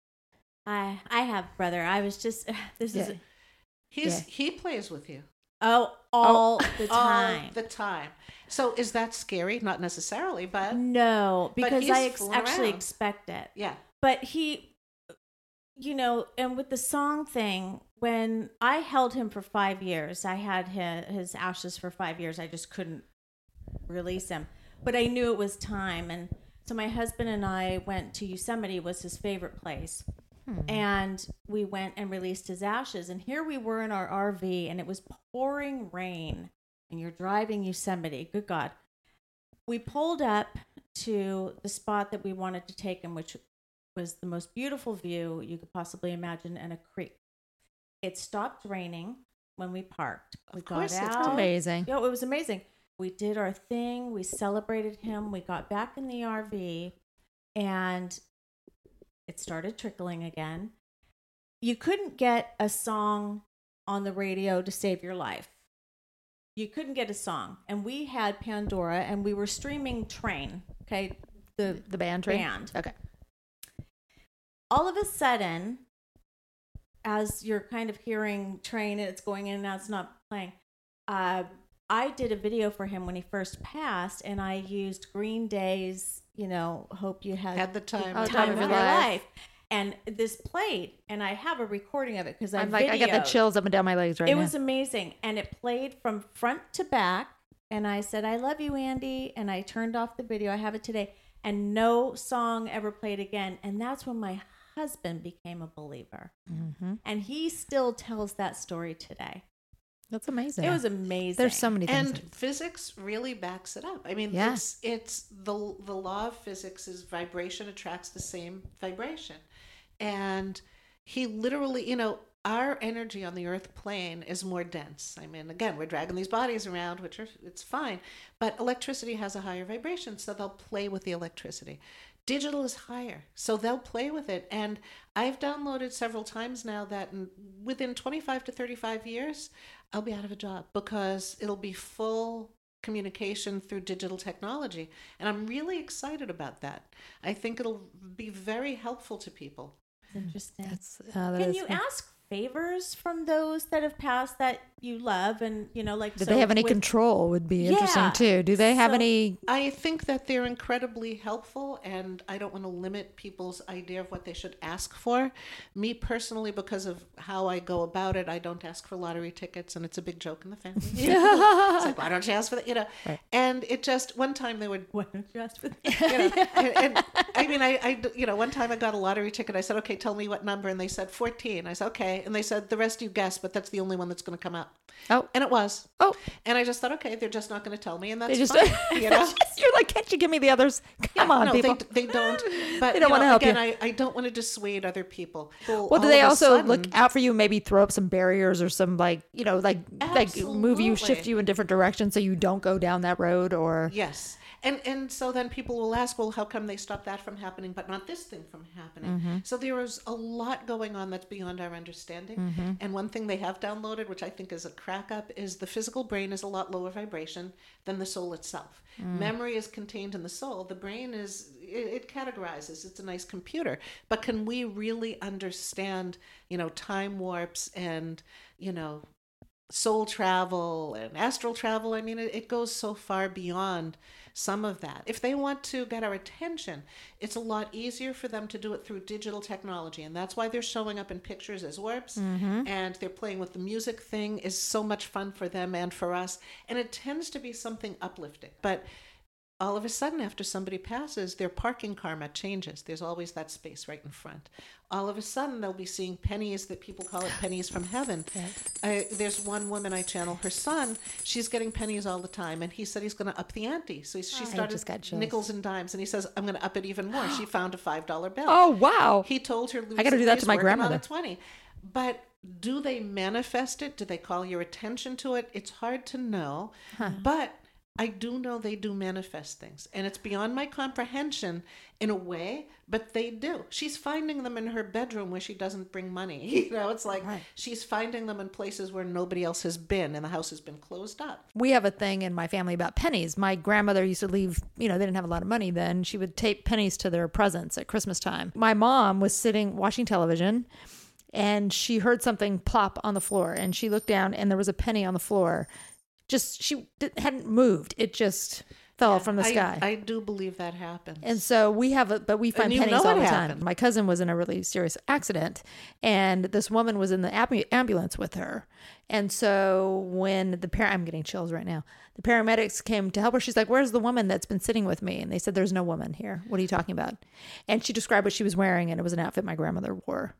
I I have brother. I was just this is Yeah. He's Yeah. he plays with you oh all the all time. the time. So is that scary? Not necessarily, but No, But because he's I ex- fooling actually around. expect it. yeah. But he, you know, and with the song thing, when I held him for five years, I had his, his ashes for five years. I just couldn't release him. But I knew it was time. And so my husband and I went to Yosemite, was his favorite place. And we went and released his ashes. And here we were in our R V, and it was pouring rain. And you're driving Yosemite. Good God. We pulled up to the spot that we wanted to take him, which was the most beautiful view you could possibly imagine, and a creek. It stopped raining when we parked. We Of course got it out. did. amazing." Yo, it was amazing. We did our thing. We celebrated him. We got back in the R V, and it started trickling again. You couldn't get a song on the radio to save your life. You couldn't get a song. And we had Pandora, and we were streaming Train, okay? The, The band train? band. Okay. All of a sudden, as you're kind of hearing Train, and it's going in and out, it's not playing, uh, I did a video for him when he first passed, and I used Green Day's, you know, Hope You Had, Had the time. Oh, time of your life. And this played, and I have a recording of it because I I'm like, I got the videoed. chills up and down my legs right It now. was amazing, and it played from front to back. And I said, "I love you, Andy," and I turned off the video. I have it today, and no song ever played again. And that's when my husband became a believer, Mm-hmm. and he still tells that story today. That's amazing. It was amazing. There's so many things. And physics really backs it up. I mean, Yeah. it's it's the the law of physics is vibration attracts the same vibration. And he literally, you know, our energy on the earth plane is more dense. I mean, again, we're dragging these bodies around, which are it's fine, but electricity has a higher vibration, so they'll play with the electricity. Digital is higher, so they'll play with it. And I've downloaded several times now that in, within twenty-five to thirty-five years, I'll be out of a job because it'll be full communication through digital technology. And I'm really excited about that. I think it'll be very helpful to people. Interesting. That's, uh, that Can is you fun. ask favors from those that have passed that you love, and you know, like Do so they have any with- control would be interesting Yeah. too. Do they have So- any? I think that they're incredibly helpful, and I don't want to limit people's idea of what they should ask for. Me personally, because of how I go about it, I don't ask for lottery tickets, and it's a big joke in the family. It's like, why don't you ask for that? You know, Right. and it just one time they would. Why don't you ask for that? You know, and, and I mean, I, I, you know, one time I got a lottery ticket. I said, okay, tell me what number, and they said fourteen. I said, okay, and they said the rest you guess, but that's the only one that's going to come out. Oh, And it was. oh, And I just thought, okay, they're just not going to tell me, and that's they just. fine. You know? You're like, can't you give me the others? Come on, no, people. They, they don't. But They don't you wanna know, help again, you. I, I don't want to dissuade other people. Well, All do they of a also sudden- look out for you? Maybe throw up some barriers or some like you know, like like move you, shift Absolutely. you in different directions so you don't go down that road or. Yes. And and so then people will ask, well, how come they stop that from happening, but not this thing from happening? Mm-hmm. So there is a lot going on that's beyond our understanding. Mm-hmm. And one thing they have downloaded, which I think is a crack up, is the physical brain is a lot lower vibration than the soul itself. Mm. Memory is contained in the soul. The brain is, it, it categorizes. It's a nice computer. But can we really understand, you know, time warps and, you know, soul travel and astral travel? I mean, it, it goes so far beyond some of that. If they want to get our attention, it's a lot easier for them to do it through digital technology. And that's why they're showing up in pictures as orbs. And they're playing with the music thing is so much fun for them and for us. And it tends to be something uplifting. But all of a sudden, after somebody passes, their parking karma changes. There's always that space right in front. All of a sudden, they'll be seeing pennies that people call it pennies from heaven. I, there's one woman I channel, her son, she's getting pennies all the time. And he said he's going to up the ante. So she started just got chills. nickels and dimes. And he says, I'm going to up it even more. She found a five dollar bill. Oh wow! He told her, I gotta do that to my "Work 'em out grandmother." at twenty. But do they manifest it? Do they call your attention to it? It's hard to know. But I do know they do manifest things. And it's beyond my comprehension in a way, but they do. She's finding them in her bedroom where she doesn't bring money. You know, it's like Right. she's finding them in places where nobody else has been and the house has been closed up. We have a thing in my family about pennies. My grandmother used to leave, you know, they didn't have a lot of money then. She would tape pennies to their presents at Christmas time. My mom was sitting watching television and she heard something plop on the floor and she looked down and there was a penny on the floor. Just, she d- hadn't moved. It just fell from the I- sky. I, do believe that happens. And so we have a, but we find you pennies know all it the time. happened. My cousin was in a really serious accident and this woman was in the ab- ambulance with her. And so when the par I'm getting chills right now. The paramedics came to help her. She's like, where's the woman that's been sitting with me? And they said, there's no woman here. What are you talking about? And she described what she was wearing and it was an outfit my grandmother wore.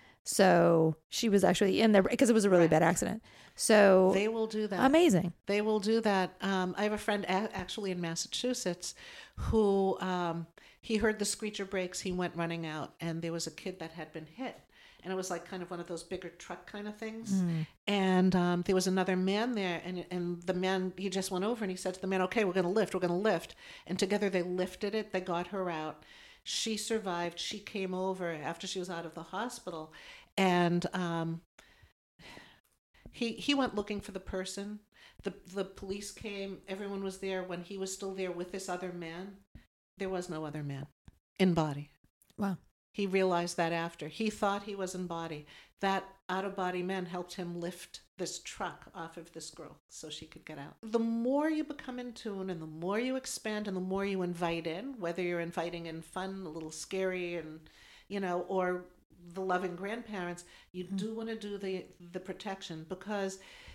So she was actually in there because it was a really bad accident. So They will do that. amazing. They will do that. Um, I have a friend a- actually in Massachusetts who um, he heard the screecher brakes. He went running out, and there was a kid that had been hit. And it was like kind of one of those bigger truck kind of things. Mm. And um, there was another man there, and and the man, he just went over and he said to the man, okay, we're going to lift, we're going to lift. And together they lifted it. They got her out. She survived. She came over after she was out of the hospital. And um, He he went looking for the person. The the police came. Everyone was there when he was still there with this other man. There was no other man in body. Wow. He realized that after. He thought he was in body. That out-of-body man helped him lift this truck off of this girl so she could get out. The more you become in tune and the more you expand and the more you invite in, whether you're inviting in fun, a little scary, and, you know, or the loving grandparents, you mm-hmm. do want to do the, the protection, because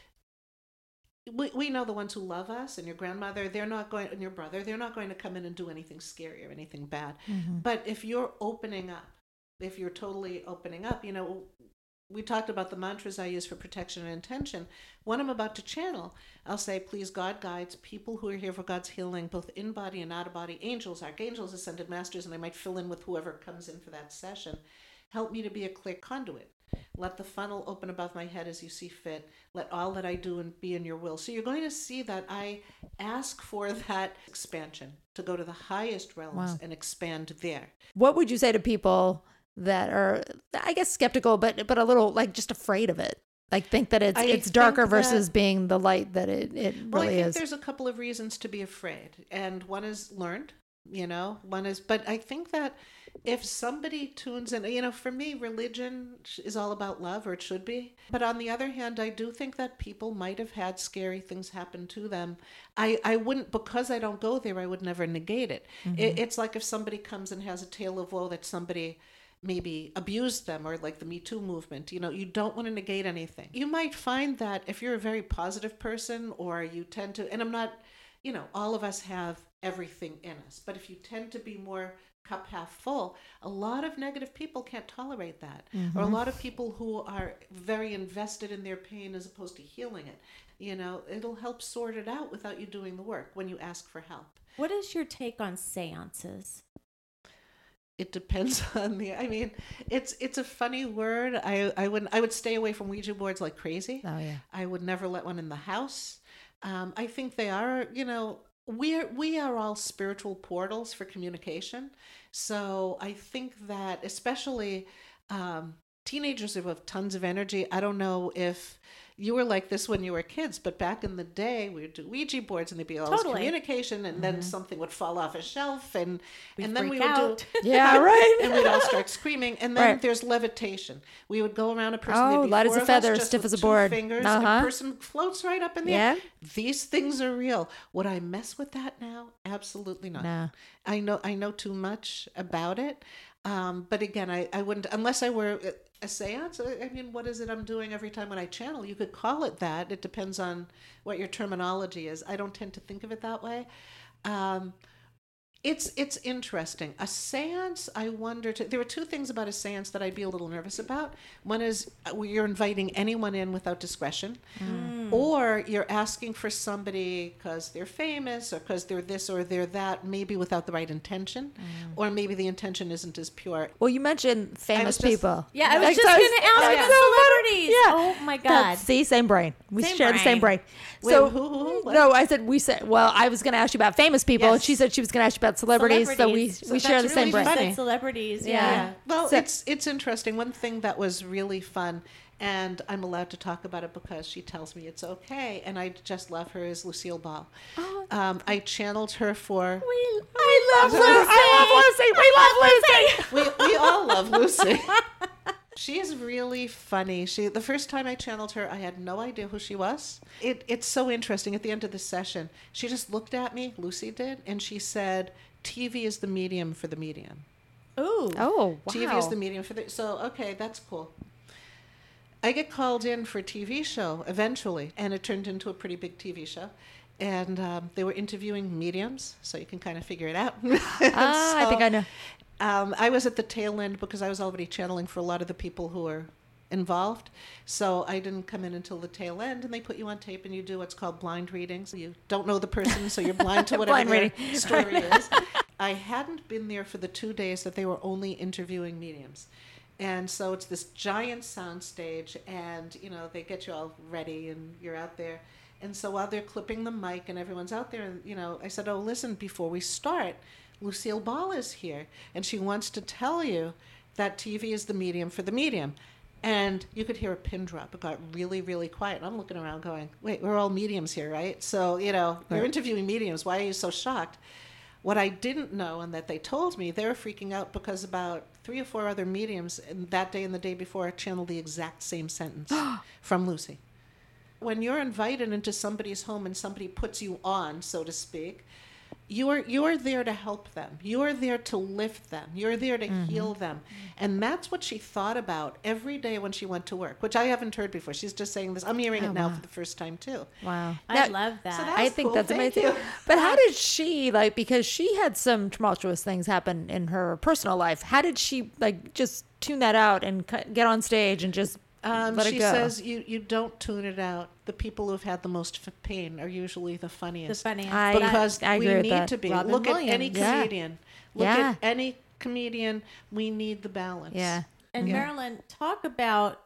we we know the ones who love us, and your grandmother, they're not going, and your brother, they're not going to come in and do anything scary or anything bad. Mm-hmm. But if you're opening up, if you're totally opening up, you know, we talked about the mantras I use for protection and intention. When I'm about to channel, I'll say, please, God guides people who are here for God's healing, both in body and out of body, angels, archangels, ascended masters, and I might fill in with whoever comes in for that session. Help me to be a clear conduit. Let the funnel open above my head as you see fit. Let all that I do and be in your will. So you're going to see that I ask for that expansion, to go to the highest realms wow. and expand there. What would you say to people that are, I guess, skeptical, but but a little like just afraid of it? Like think that it's I it's darker versus that, being the light that it, it really well, I think is. There's a couple of reasons to be afraid. And one is learned, you know, one is, but I think that if somebody tunes in, you know, for me, religion is all about love, or it should be. But on the other hand, I do think that people might have had scary things happen to them. I, I wouldn't, because I don't go there, I would never negate it. Mm-hmm. it. It's like if somebody comes and has a tale of woe that somebody maybe abused them, or like the Me Too movement, you know, you don't want to negate anything. You might find that if you're a very positive person, or you tend to, and I'm not, you know, all of us have everything in us, but if you tend to be more cup half full, a lot of negative people can't tolerate that. Mm-hmm. Or a lot of people who are very invested in their pain as opposed to healing it. You know, it'll help sort it out without you doing the work when you ask for help. What is your take on seances? It depends on the, I mean, it's it's a funny word. I I would I would stay away from Ouija boards like crazy. Oh yeah. I would never let one in the house. Um, I think they are, you know, We're, we are all spiritual portals for communication. So I think that especially um, teenagers who have tons of energy, I don't know if you were like this when you were kids, but back in the day, we would do Ouija boards and there'd be all totally. this communication, and mm-hmm. then something would fall off a shelf, and We'd and then we out. would do yeah, right, and we'd all start screaming, and then right. there's levitation. We would go around a person, oh, be light as a feather, us, stiff as a two board. Fingers, uh-huh. a person floats right up in the yeah. air. These things are real. Would I mess with that now? Absolutely not. No. I know I know too much about it. Um, but again, I, I wouldn't, unless I were a seance. I mean, what is it I'm doing every time when I channel? You could call it that. It depends on what your terminology is. I don't tend to think of it that way. Um, It's it's interesting. A seance, I wonder, to, there are two things about a seance that I'd be a little nervous about. One is you're inviting anyone in without discretion, mm. or you're asking for somebody because they're famous or because they're this or they're that, maybe without the right intention, mm. or maybe the intention isn't as pure. Well, you mentioned famous just, people. Yeah, I was like, just so going to ask oh, about yeah. celebrities. Yeah. Oh, my God. That's, see, same brain. We Same share brain. the same brain. Wait, so, who, who, who? no, I said, we said, well, I was going to ask you about famous people, Yes. and she said she was going to ask you about celebrities. So we So we share the really same brain. funny. Said celebrities, yeah. Yeah. Well, So- it's it's interesting. One thing that was really fun, and I'm allowed to talk about it because she tells me it's okay, and I just love her, is Lucille Ball. Oh. Um, I channeled her for... We, I love Lucy. I love Lucy. We love Lucy. we, we all love Lucy. She is really funny. She the first time I channeled her, I had no idea who she was. It It's so interesting. At the end of the session, she just looked at me, Lucy did, and she said, T V is the medium for the medium. Ooh. Oh, wow. T V is the medium for the... So, okay, that's cool. I get called in for a T V show eventually, and it turned into a pretty big T V show. And um, they were interviewing mediums, so you can kind of figure it out. Ah, so, I think I know. Um, I was at the tail end because I was already channeling for a lot of the people who were involved. So I didn't come in until the tail end, and they put you on tape and you do what's called blind readings. You don't know the person, so you're blind to whatever Blind their reading. story is. I hadn't been there for the two days that they were only interviewing mediums. And so it's this giant sound stage, and, you know, they get you all ready and you're out there. And so while they're clipping the mic and everyone's out there, and, you know, I said, oh, listen, before we start, Lucille Ball is here, and she wants to tell you that T V is the medium for the medium. And you could hear a pin drop. It got really, really quiet. And I'm looking around going, wait, we're all mediums here, right? So, you know, right. You're interviewing mediums. Why are you so shocked? What I didn't know, and that they told me, they were freaking out because about three or four other mediums that day and the day before channeled the exact same sentence from Lucy. When you're invited into somebody's home and somebody puts you on, so to speak, You're you're there to help them. You're there to lift them. You're there to mm-hmm. heal them. And that's what she thought about every day when she went to work, which I haven't heard before. She's just saying this. I'm hearing oh, it now wow. for the first time, too. Wow. I now, love that. So I think cool. that's Thank amazing. you. But how did she, like, because she had some tumultuous things happen in her personal life. How did she, like, just tune that out and get on stage and just Um, Let she it go. says you, you don't tune it out. The people who've had the most f- pain are usually the funniest. The funniest. I- Because I we agree with need that. to be. Robin Look Williams. at any Yeah. comedian. Look Yeah. at any comedian. We need the balance. Yeah. And Yeah. Marilyn, talk about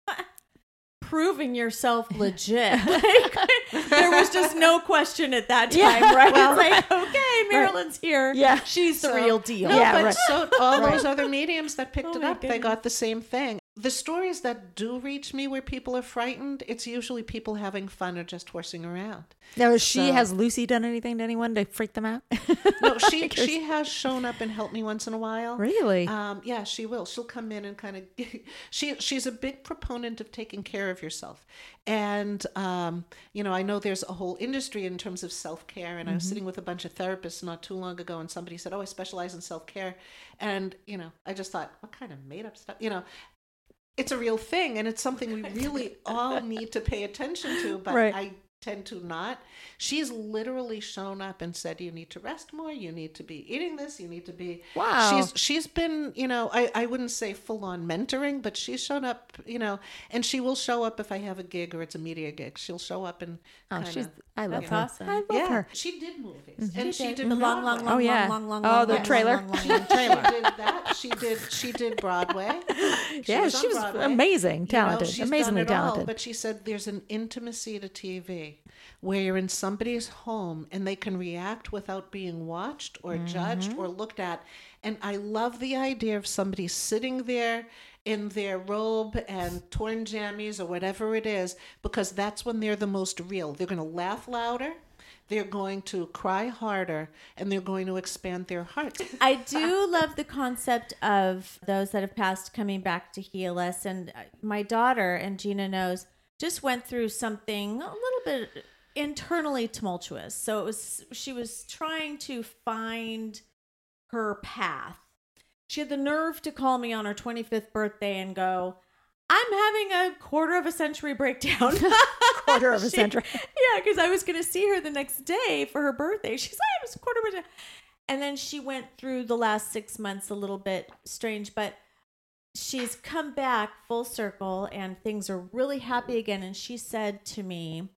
proving yourself legit. Like, there was just no question at that time, Yeah. right? Well, it's like, okay, Marilyn's here. Yeah. She's the So- real deal. No, Yeah, but right. so all those other mediums that picked Oh it my up, they goodness. got the same thing. The stories that do reach me where people are frightened, it's usually people having fun or just horsing around. Now, is she, So- has Lucy done anything to anyone to freak them out? No, she she has shown up and helped me once in a while. Really? Um, yeah, she will. She'll come in and kind of. she she's a big proponent of taking care of yourself, and um, you know, I know there's a whole industry in terms of self care. And mm-hmm. I was sitting with a bunch of therapists not too long ago, and somebody said, "Oh, I specialize in self care," and you know, I just thought, what kind of made up stuff, you know. It's a real thing, and it's something we really all need to pay attention to, but Right. I tend to not. She's literally shown up and said, you need to rest more, you need to be eating this, you need to be... Wow. She's She's been, you know, I, I wouldn't say full-on mentoring, but she's shown up, you know, and she will show up if I have a gig or it's a media gig. She'll show up and Oh, kinda, she's, I love That's her. awesome. I love yeah, her. she did movies. Mm-hmm. And She she did did the long, long, Broadway. long, Oh, yeah. long, long, long, Oh, long, the long, trailer. long, long, long, She long trailer. did that. She did. She did Broadway. She Yeah, was she on was Broadway. amazing, You know, talented, she's amazingly done it all, talented. but she said there's an intimacy to T V where you're in somebody's home and they can react without being watched or judged Mm-hmm. or looked at. And I love the idea of somebody sitting there in their robe and torn jammies or whatever it is, because that's when they're the most real. They're going to laugh louder. They're going to cry harder, and they're going to expand their hearts. I do love the concept of those that have passed coming back to heal us. And my daughter, and Gina knows, just went through something a little bit internally tumultuous. So it was, she was trying to find her path. She had the nerve to call me on her twenty-fifth birthday and go, I'm having a quarter of a century breakdown. Quarter of a She- century. Yeah, because I was going to see her the next day for her birthday. She's like, it was a quarter of a And then she went through the last six months a little bit strange, but she's come back full circle and things are really happy again. And she said to me,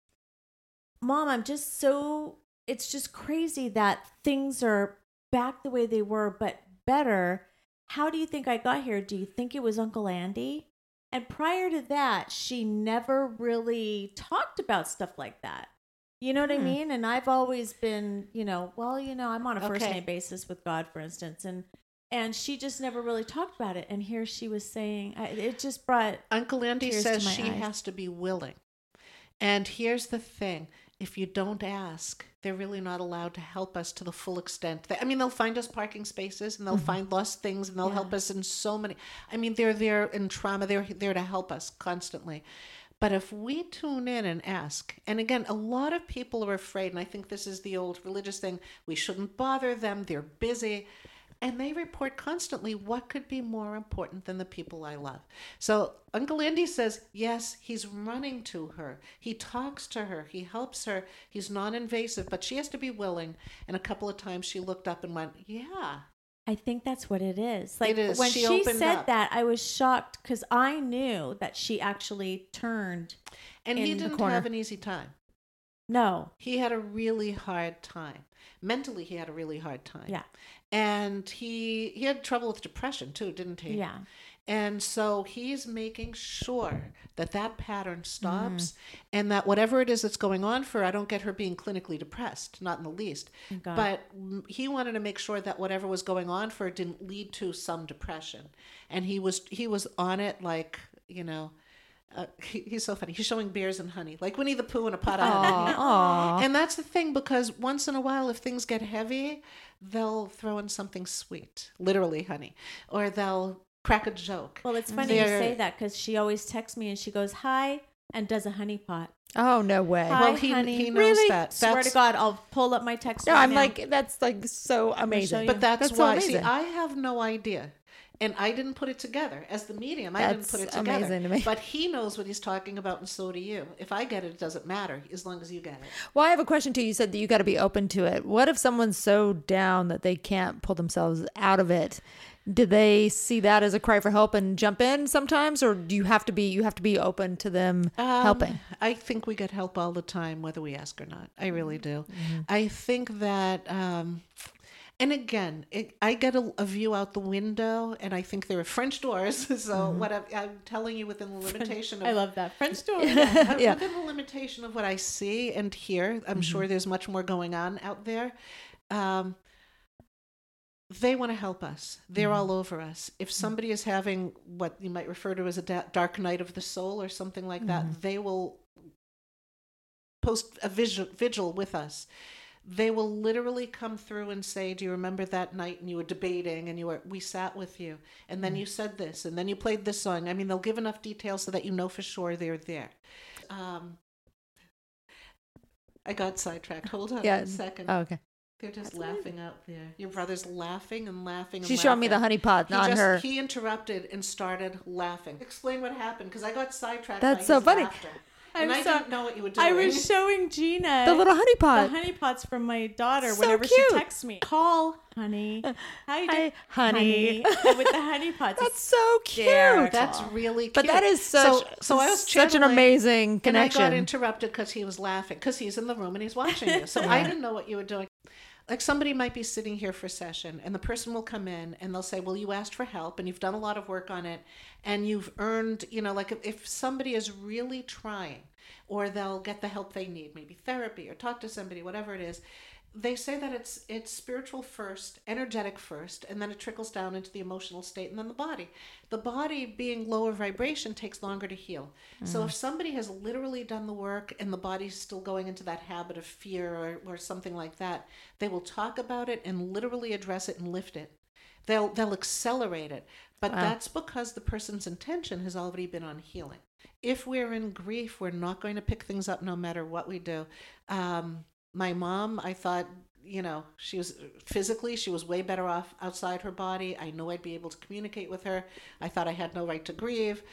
Mom, I'm just so, it's just crazy that things are back the way they were, but better. How do you think I got here? Do you think it was Uncle Andy? And prior to that, she never really talked about stuff like that. You know what Hmm. I mean? And I've always been, you know, well, you know, I'm on a first Okay. name basis with God, for instance. And and she just never really talked about it. And here she was saying, I, it just brought, Uncle Andy Tears to says my she eyes. has to be willing. And here's the thing. If you don't ask, they're really not allowed to help us to the full extent. They, I mean, they'll find us parking spaces and they'll Mm-hmm. find lost things and they'll Yeah. help us in so many. I mean, they're there in trauma. They're there to help us constantly. But if we tune in and ask, and again, a lot of people are afraid, and I think this is the old religious thing, we shouldn't bother them. They're busy. And they report constantly, what could be more important than the people I love? So Uncle Andy says, yes, he's running to her. He talks to her. He helps her. He's non-invasive, but she has to be willing. And a couple of times she looked up and went, yeah. I think that's what it is. Like It is. when She she, opened said up. that, I was shocked because I knew that she actually turned. And he In the didn't corner. have an easy time. No. He had a really hard time. Mentally, he had a really hard time. Yeah. And he he had trouble with depression too, didn't he? Yeah. And so he's making sure that that pattern stops Mm-hmm. and that whatever it is that's going on for her, I don't get her being clinically depressed, not in the least. Thank God. But mm, he wanted to make sure that whatever was going on for her didn't lead to some depression. And he was he was on it like you know, uh, he, he's so funny. He's showing bears and honey, like Winnie the Pooh in a pot of honey. Aw, aw. And that's the thing, because once in a while, if things get heavy, they'll throw in something sweet, literally honey, or they'll crack a joke. Well, it's funny They're- you say that because she always texts me and she goes, hi, and does a honey pot. Oh, no way. Hi, Well, he, honey. he knows Really? that. Swear That's- to God, I'll pull up my text. No, right I'm now. like, that's like so amazing. you. But that's, That's so why. See, amazing. I have no idea. And I didn't put it together. As the medium, I That's didn't put it together. amazing to me. But he knows what he's talking about, and so do you. If I get it, it doesn't matter, as long as you get it. Well, I have a question too. You said that you got to be open to it. What if someone's so down that they can't pull themselves out of it? Do they see that as a cry for help and jump in sometimes, or do you have to be you have to be open to them Um, helping? I think we get help all the time, whether we ask or not. I really do. Mm-hmm. I think that, um, and again, it, I get a, a view out the window, and I think there are French doors. So Mm-hmm. what I'm, I'm telling you within the limitation of I love that. French door. Uh, Yeah. within the limitation of what I see and hear, I'm sure there's much more going on out there. Um, they want to help us. They're all over us. If somebody is having what you might refer to as a da- dark night of the soul or something like that, they will post a vigil, vigil with us. They will literally come through and say, do you remember that night and you were debating and you were, we sat with you and then you said this and then you played this song. I mean, they'll give enough details so that you know for sure they're there. Um, I got sidetracked. Hold on Yeah. one second. Oh, okay. They're just laughing out there. Your brother's laughing and laughing and She's showing me the laughing. honey pot He on just, her. He interrupted and started laughing. Explain what happened, because I got sidetracked That's by so his funny. laughter. I'm And I so- didn't know what you were doing. I was showing Gina The little honey the pot. honey pots from my daughter So whenever cute. she texts me. Call, honey. How you doing? Hi, honey. And with the honey pots. That's it's so cute. hysterical. That's really cute. But that is such so, so I was such an channeling, amazing connection. And I got interrupted because he was laughing, because he's in the room and he's watching you. So I didn't know what you were doing. Like, somebody might be sitting here for a session and the person will come in and they'll say, well, you asked for help and you've done a lot of work on it and you've earned, you know, like if, if somebody is really trying, or they'll get the help they need, maybe therapy or talk to somebody, whatever it is, they say that it's it's spiritual first, energetic first, and then it trickles down into the emotional state and then the body. The body, being lower vibration, takes longer to heal. Mm. So if somebody has literally done the work and the body's still going into that habit of fear or, or something like that, they will talk about it and literally address it and lift it. They'll they'll accelerate it. But wow. That's because the person's intention has already been on healing. If we're in grief, we're not going to pick things up no matter what we do. Um, my mom, I thought, you know, she was physically, she was way better off outside her body. I knew I'd be able to communicate with her. I thought I had no right to grieve.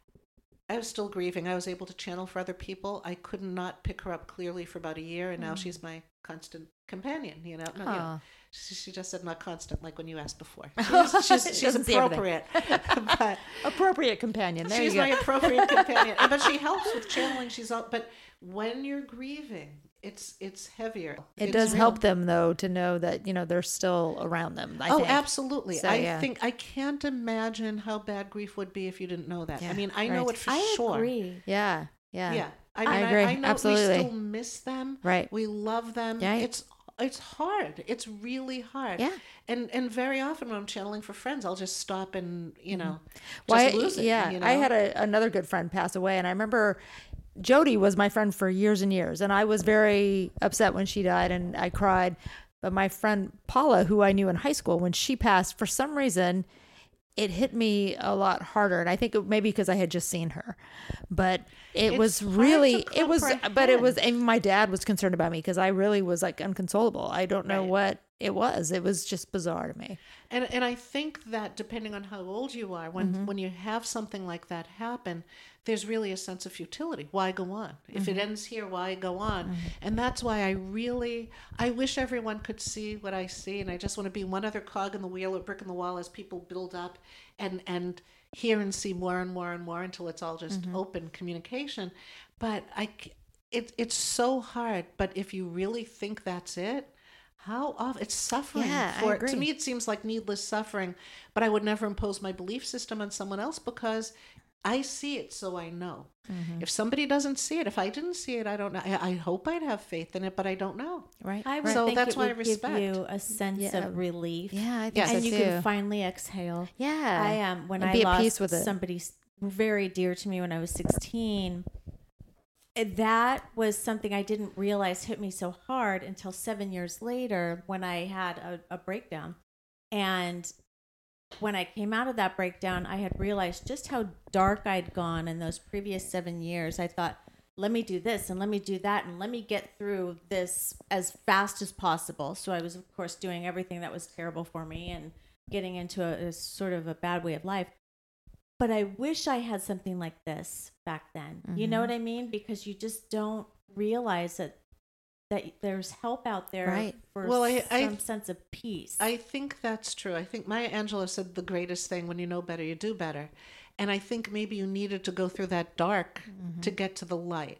I was still grieving. I was able to channel for other people. I could not pick her up clearly for about a year, and now mm. she's my constant companion, you know. No, you know. She, she just said not constant, like when you asked before. She's, she's, she's appropriate. but appropriate companion. There she's you go. my appropriate companion. But she helps with channeling. She's all, but when you're grieving, it's it's heavier. It it's does real. help them, though, to know that, you know, they're still around them. I oh, think. absolutely. So, I yeah. think I can't imagine how bad grief would be if you didn't know that. Yeah, I mean, I right. know it for I sure. agree. Yeah, yeah. Yeah. I, I mean, agree. I, I know Absolutely. we still miss them. Right. We love them. Yeah. It's it's hard. It's really hard. Yeah. And and very often when I'm channeling for friends, I'll just stop and, you know, well, just I, lose it. Yeah. You know? I had a, another good friend pass away, and I remember Jody was my friend for years and years, and I was very upset when she died, and I cried. But my friend Paula, who I knew in high school, when she passed, for some reason, it hit me a lot harder. And I think it, maybe because I had just seen her, but it It's was hard really, to it was, comprehend. but it was, and my dad was concerned about me because I really was like unconsolable. I don't know Right. what it was. It was just bizarre to me. And and I think that depending on how old you are, when Mm-hmm. when you have something like that happen, there's really a sense of futility. Why go on? If Mm-hmm. it ends here, why go on? And that's why I really, I wish everyone could see what I see. And I just want to be one other cog in the wheel or brick in the wall as people build up and, and hear and see more and more and more until it's all just Mm-hmm. open communication. But I, c- it, it's so hard. But if you really think that's it, how often it's suffering Yeah, I for agree. to me it seems like needless suffering, but I would never impose my belief system on someone else because I see it, so I know. Mm-hmm. If somebody doesn't see it, if I didn't see it, I don't know. I, I hope I'd have faith in it, but I don't know. Right. I would So think that's it why I would respect. give you a sense Yeah. of relief. Yeah, I think Yes. so and you too. can finally exhale. yeah. I am um, when And I be at lost peace with it. somebody s- very dear to me when I was sixteen. That was something I didn't realize hit me so hard until seven years later when I had a, a breakdown. And when I came out of that breakdown, I had realized just how dark I'd gone in those previous seven years. I thought, let me do this and let me do that and let me get through this as fast as possible. So I was, of course, doing everything that was terrible for me and getting into a, a sort of a bad way of life. But I wish I had something like this back then. Mm-hmm. You know what I mean? Because you just don't realize that that there's help out there right. for well, I, some I, sense of peace. I think that's true. I think Maya Angelou said the greatest thing, when you know better, you do better. And I think maybe you needed to go through that dark mm-hmm. to get to the light.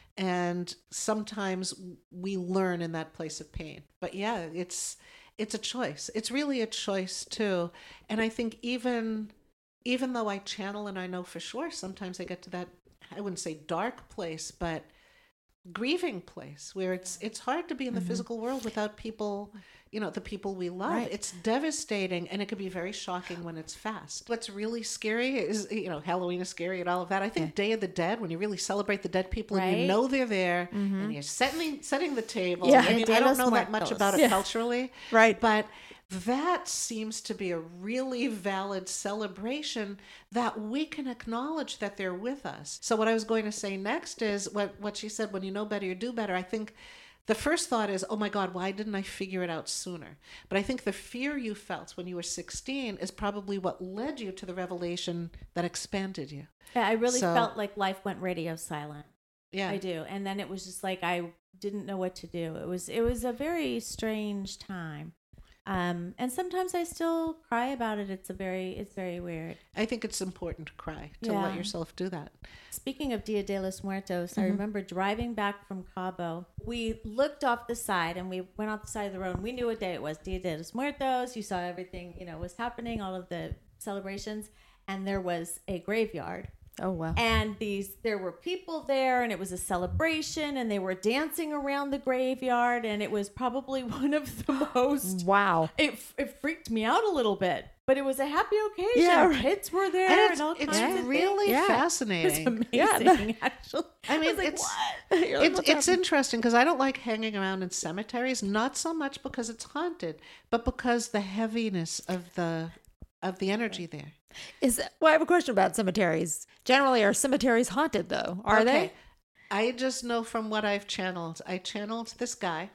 And sometimes we learn in that place of pain. But yeah, it's it's a choice. It's really a choice too. And I think even even though I channel and I know for sure, sometimes I get to that, I wouldn't say dark place, but grieving place where it's it's hard to be in the mm-hmm. physical world without people, you know, the people we love. Right. It's devastating, and it can be very shocking when it's fast. What's really scary is, you know, Halloween is scary and all of that. I think yeah. Day of the Dead, when you really celebrate the dead people right. and you know they're there mm-hmm. and you're setting setting the table. Yeah. I mean, I don't know that much about it yeah. culturally. Right. But that seems to be a really valid celebration that we can acknowledge that they're with us. So what I was going to say next is what, what she said, when you know better, you do better. I think the first thought is, oh my God, why didn't I figure it out sooner? But I think the fear you felt when you were sixteen is probably what led you to the revelation that expanded you. Yeah, I really so, felt like life went radio silent. Yeah, I do. And then it was just like I didn't know what to do. It was it was a very strange time. Um, and sometimes I still cry about it. It's a very, it's very weird. I think it's important to cry, to yeah. let yourself do that. Speaking of Dia de los Muertos, mm-hmm. I remember driving back from Cabo. We looked off the side and we went off the side of the road and we knew what day it was. Dia de los Muertos. You saw everything, you know, was happening, all of the celebrations. And there was a graveyard. Oh, wow. And these, there were people there and it was a celebration and they were dancing around the graveyard and it was probably one of the most, wow. It, it freaked me out a little bit, but it was a happy occasion. Yeah, right. Kids were there. And it's, and all it's kinds really of yeah. fascinating. It's amazing, yeah. actually. I mean, I like, it's, what? it's, like, it's interesting because I don't like hanging around in cemeteries, not so much because it's haunted, but because the heaviness of the of the energy there. Is well, I have a question about cemeteries. Generally, are cemeteries haunted though? Are okay. they? I just know from what I've channeled. I channeled this guy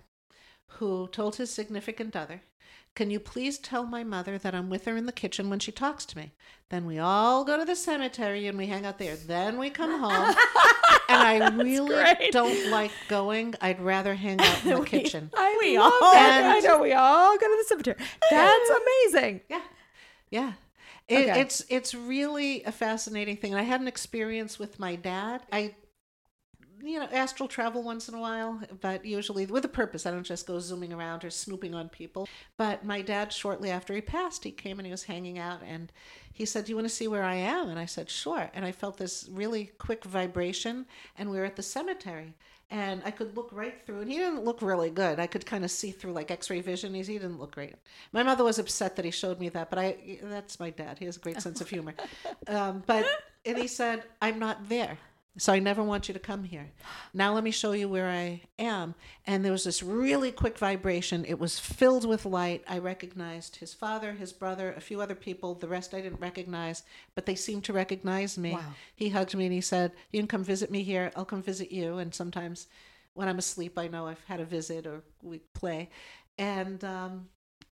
who told his significant other, "Can you please tell my mother that I'm with her in the kitchen when she talks to me?" Then we all go to the cemetery and we hang out there. Then we come home. And I really don't like going. I'd rather hang out in the we, kitchen. I we love all that. I know we all go to the cemetery. That's amazing. Yeah. Yeah. It, okay. It's it's really a fascinating thing. And I had an experience with my dad. I, you know, astral travel once in a while, but usually with a purpose. I don't just go zooming around or snooping on people. But my dad, shortly after he passed, he came and he was hanging out and he said, "Do you want to see where I am?" And I said, "Sure." And I felt this really quick vibration and we were at the cemetery. And I could look right through, and he didn't look really good. I could kind of see through like X-ray vision. He, he didn't look great. My mother was upset that he showed me that, but I that's my dad. He has a great sense of humor. Um, but and he said, "I'm not there. So I never want you to come here. Now let me show you where I am." And there was this really quick vibration. It was filled with light. I recognized his father, his brother, a few other people. The rest I didn't recognize, but they seemed to recognize me. Wow. He hugged me and he said, "You can come visit me here. I'll come visit you." And sometimes when I'm asleep, I know I've had a visit or we play. And, um,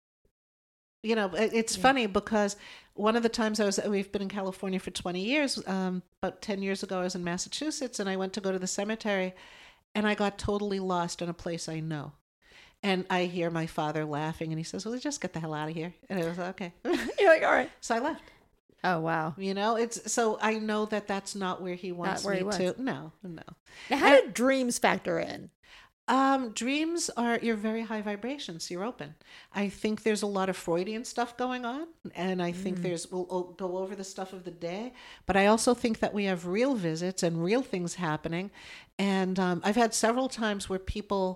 you know, it's yeah. funny because one of the times I was, we've been in California for twenty years, um, about ten years ago I was in Massachusetts and I went to go to the cemetery and I got totally lost in a place I know. And I hear my father laughing and he says, "Well, just get the hell out of here." And I was like, okay. You're like, all right. So I left. Oh, wow. You know, it's, so I know that that's not where he wants where me he was. to. No, no. Now, how and, do dreams factor in? Um, dreams are your very high vibrations. You're open. I think there's a lot of Freudian stuff going on, and I think mm. there's we'll go over the stuff of the day. But I also think that we have real visits and real things happening. And um, I've had several times where people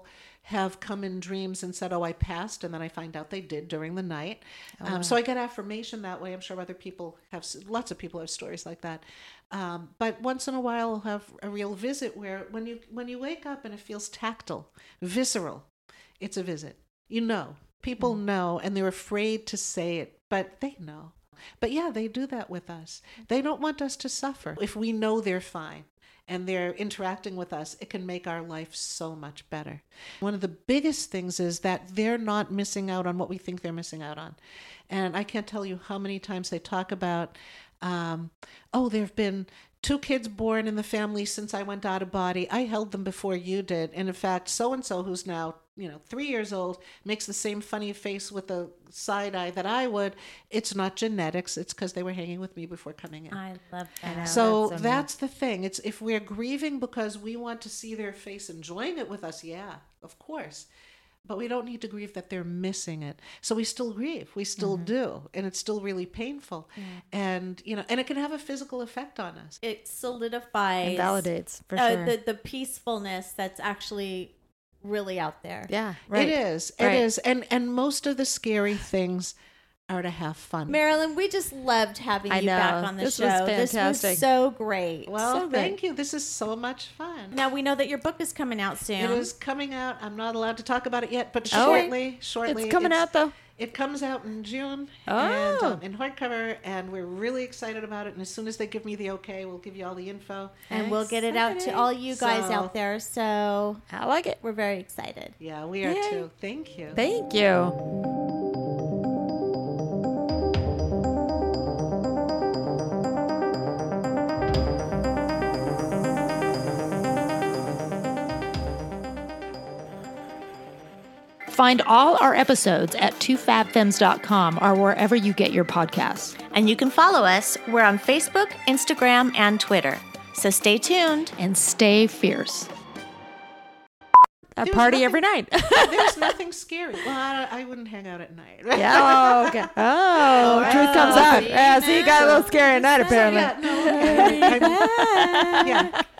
have come in dreams and said, oh, I passed, and then I find out they did during the night. Oh. Um, so I get affirmation that way. I'm sure other people have, lots of people have stories like that. Um, but once in a while, I'll have a real visit where when you when you wake up and it feels tactile, visceral, it's a visit. You know, people mm. know, and they're afraid to say it, but they know. But yeah, they do that with us. They don't want us to suffer. If we know they're fine and they're interacting with us, it can make our life so much better. One of the biggest things is that they're not missing out on what we think they're missing out on. And I can't tell you how many times they talk about, um, oh, there have been two kids born in the family since I went out of body. I held them before you did. And in fact, so-and-so who's now, you know, three years old, makes the same funny face with a side eye that I would. It's not genetics. It's because they were hanging with me before coming in. I love that. So that's, so that's the thing. It's if we're grieving because we want to see their face enjoying it with us, yeah, of course. But we don't need to grieve that they're missing it. So we still grieve. We still mm-hmm. do. And it's still really painful. Yeah. And, you know, and it can have a physical effect on us. It solidifies. It validates, for uh, sure. The, the peacefulness that's actually really out there. Yeah, right. It is. It right. is. And, and most of the scary things are to have fun. Marilyn, we just loved having I you know. back on the this show. Was fantastic. This was so great. Well, so thank great. you. This is so much fun. Now we know that your book is coming out soon. It is coming out. I'm not allowed to talk about it yet, but oh, shortly, shortly. It's coming it's, out though. It comes out in June oh. and um, in hardcover, and we're really excited about it. And as soon as they give me the okay, we'll give you all the info. And we'll get it out to all you guys so, out there. So I like it. We're very excited. Yeah, we are Yay. too. Thank you. Thank you. Find all our episodes at two fab femmes dot com or wherever you get your podcasts. And you can follow us. We're on Facebook, Instagram, and Twitter. So stay tuned. And stay fierce. A There's party nothing, every night. There's nothing scary. Well, I, I wouldn't hang out at night. Yeah, oh, okay. Oh, oh truth comes out. Yeah, see, you got a little scary at night, apparently. So, yeah, no, okay. I'm, yeah.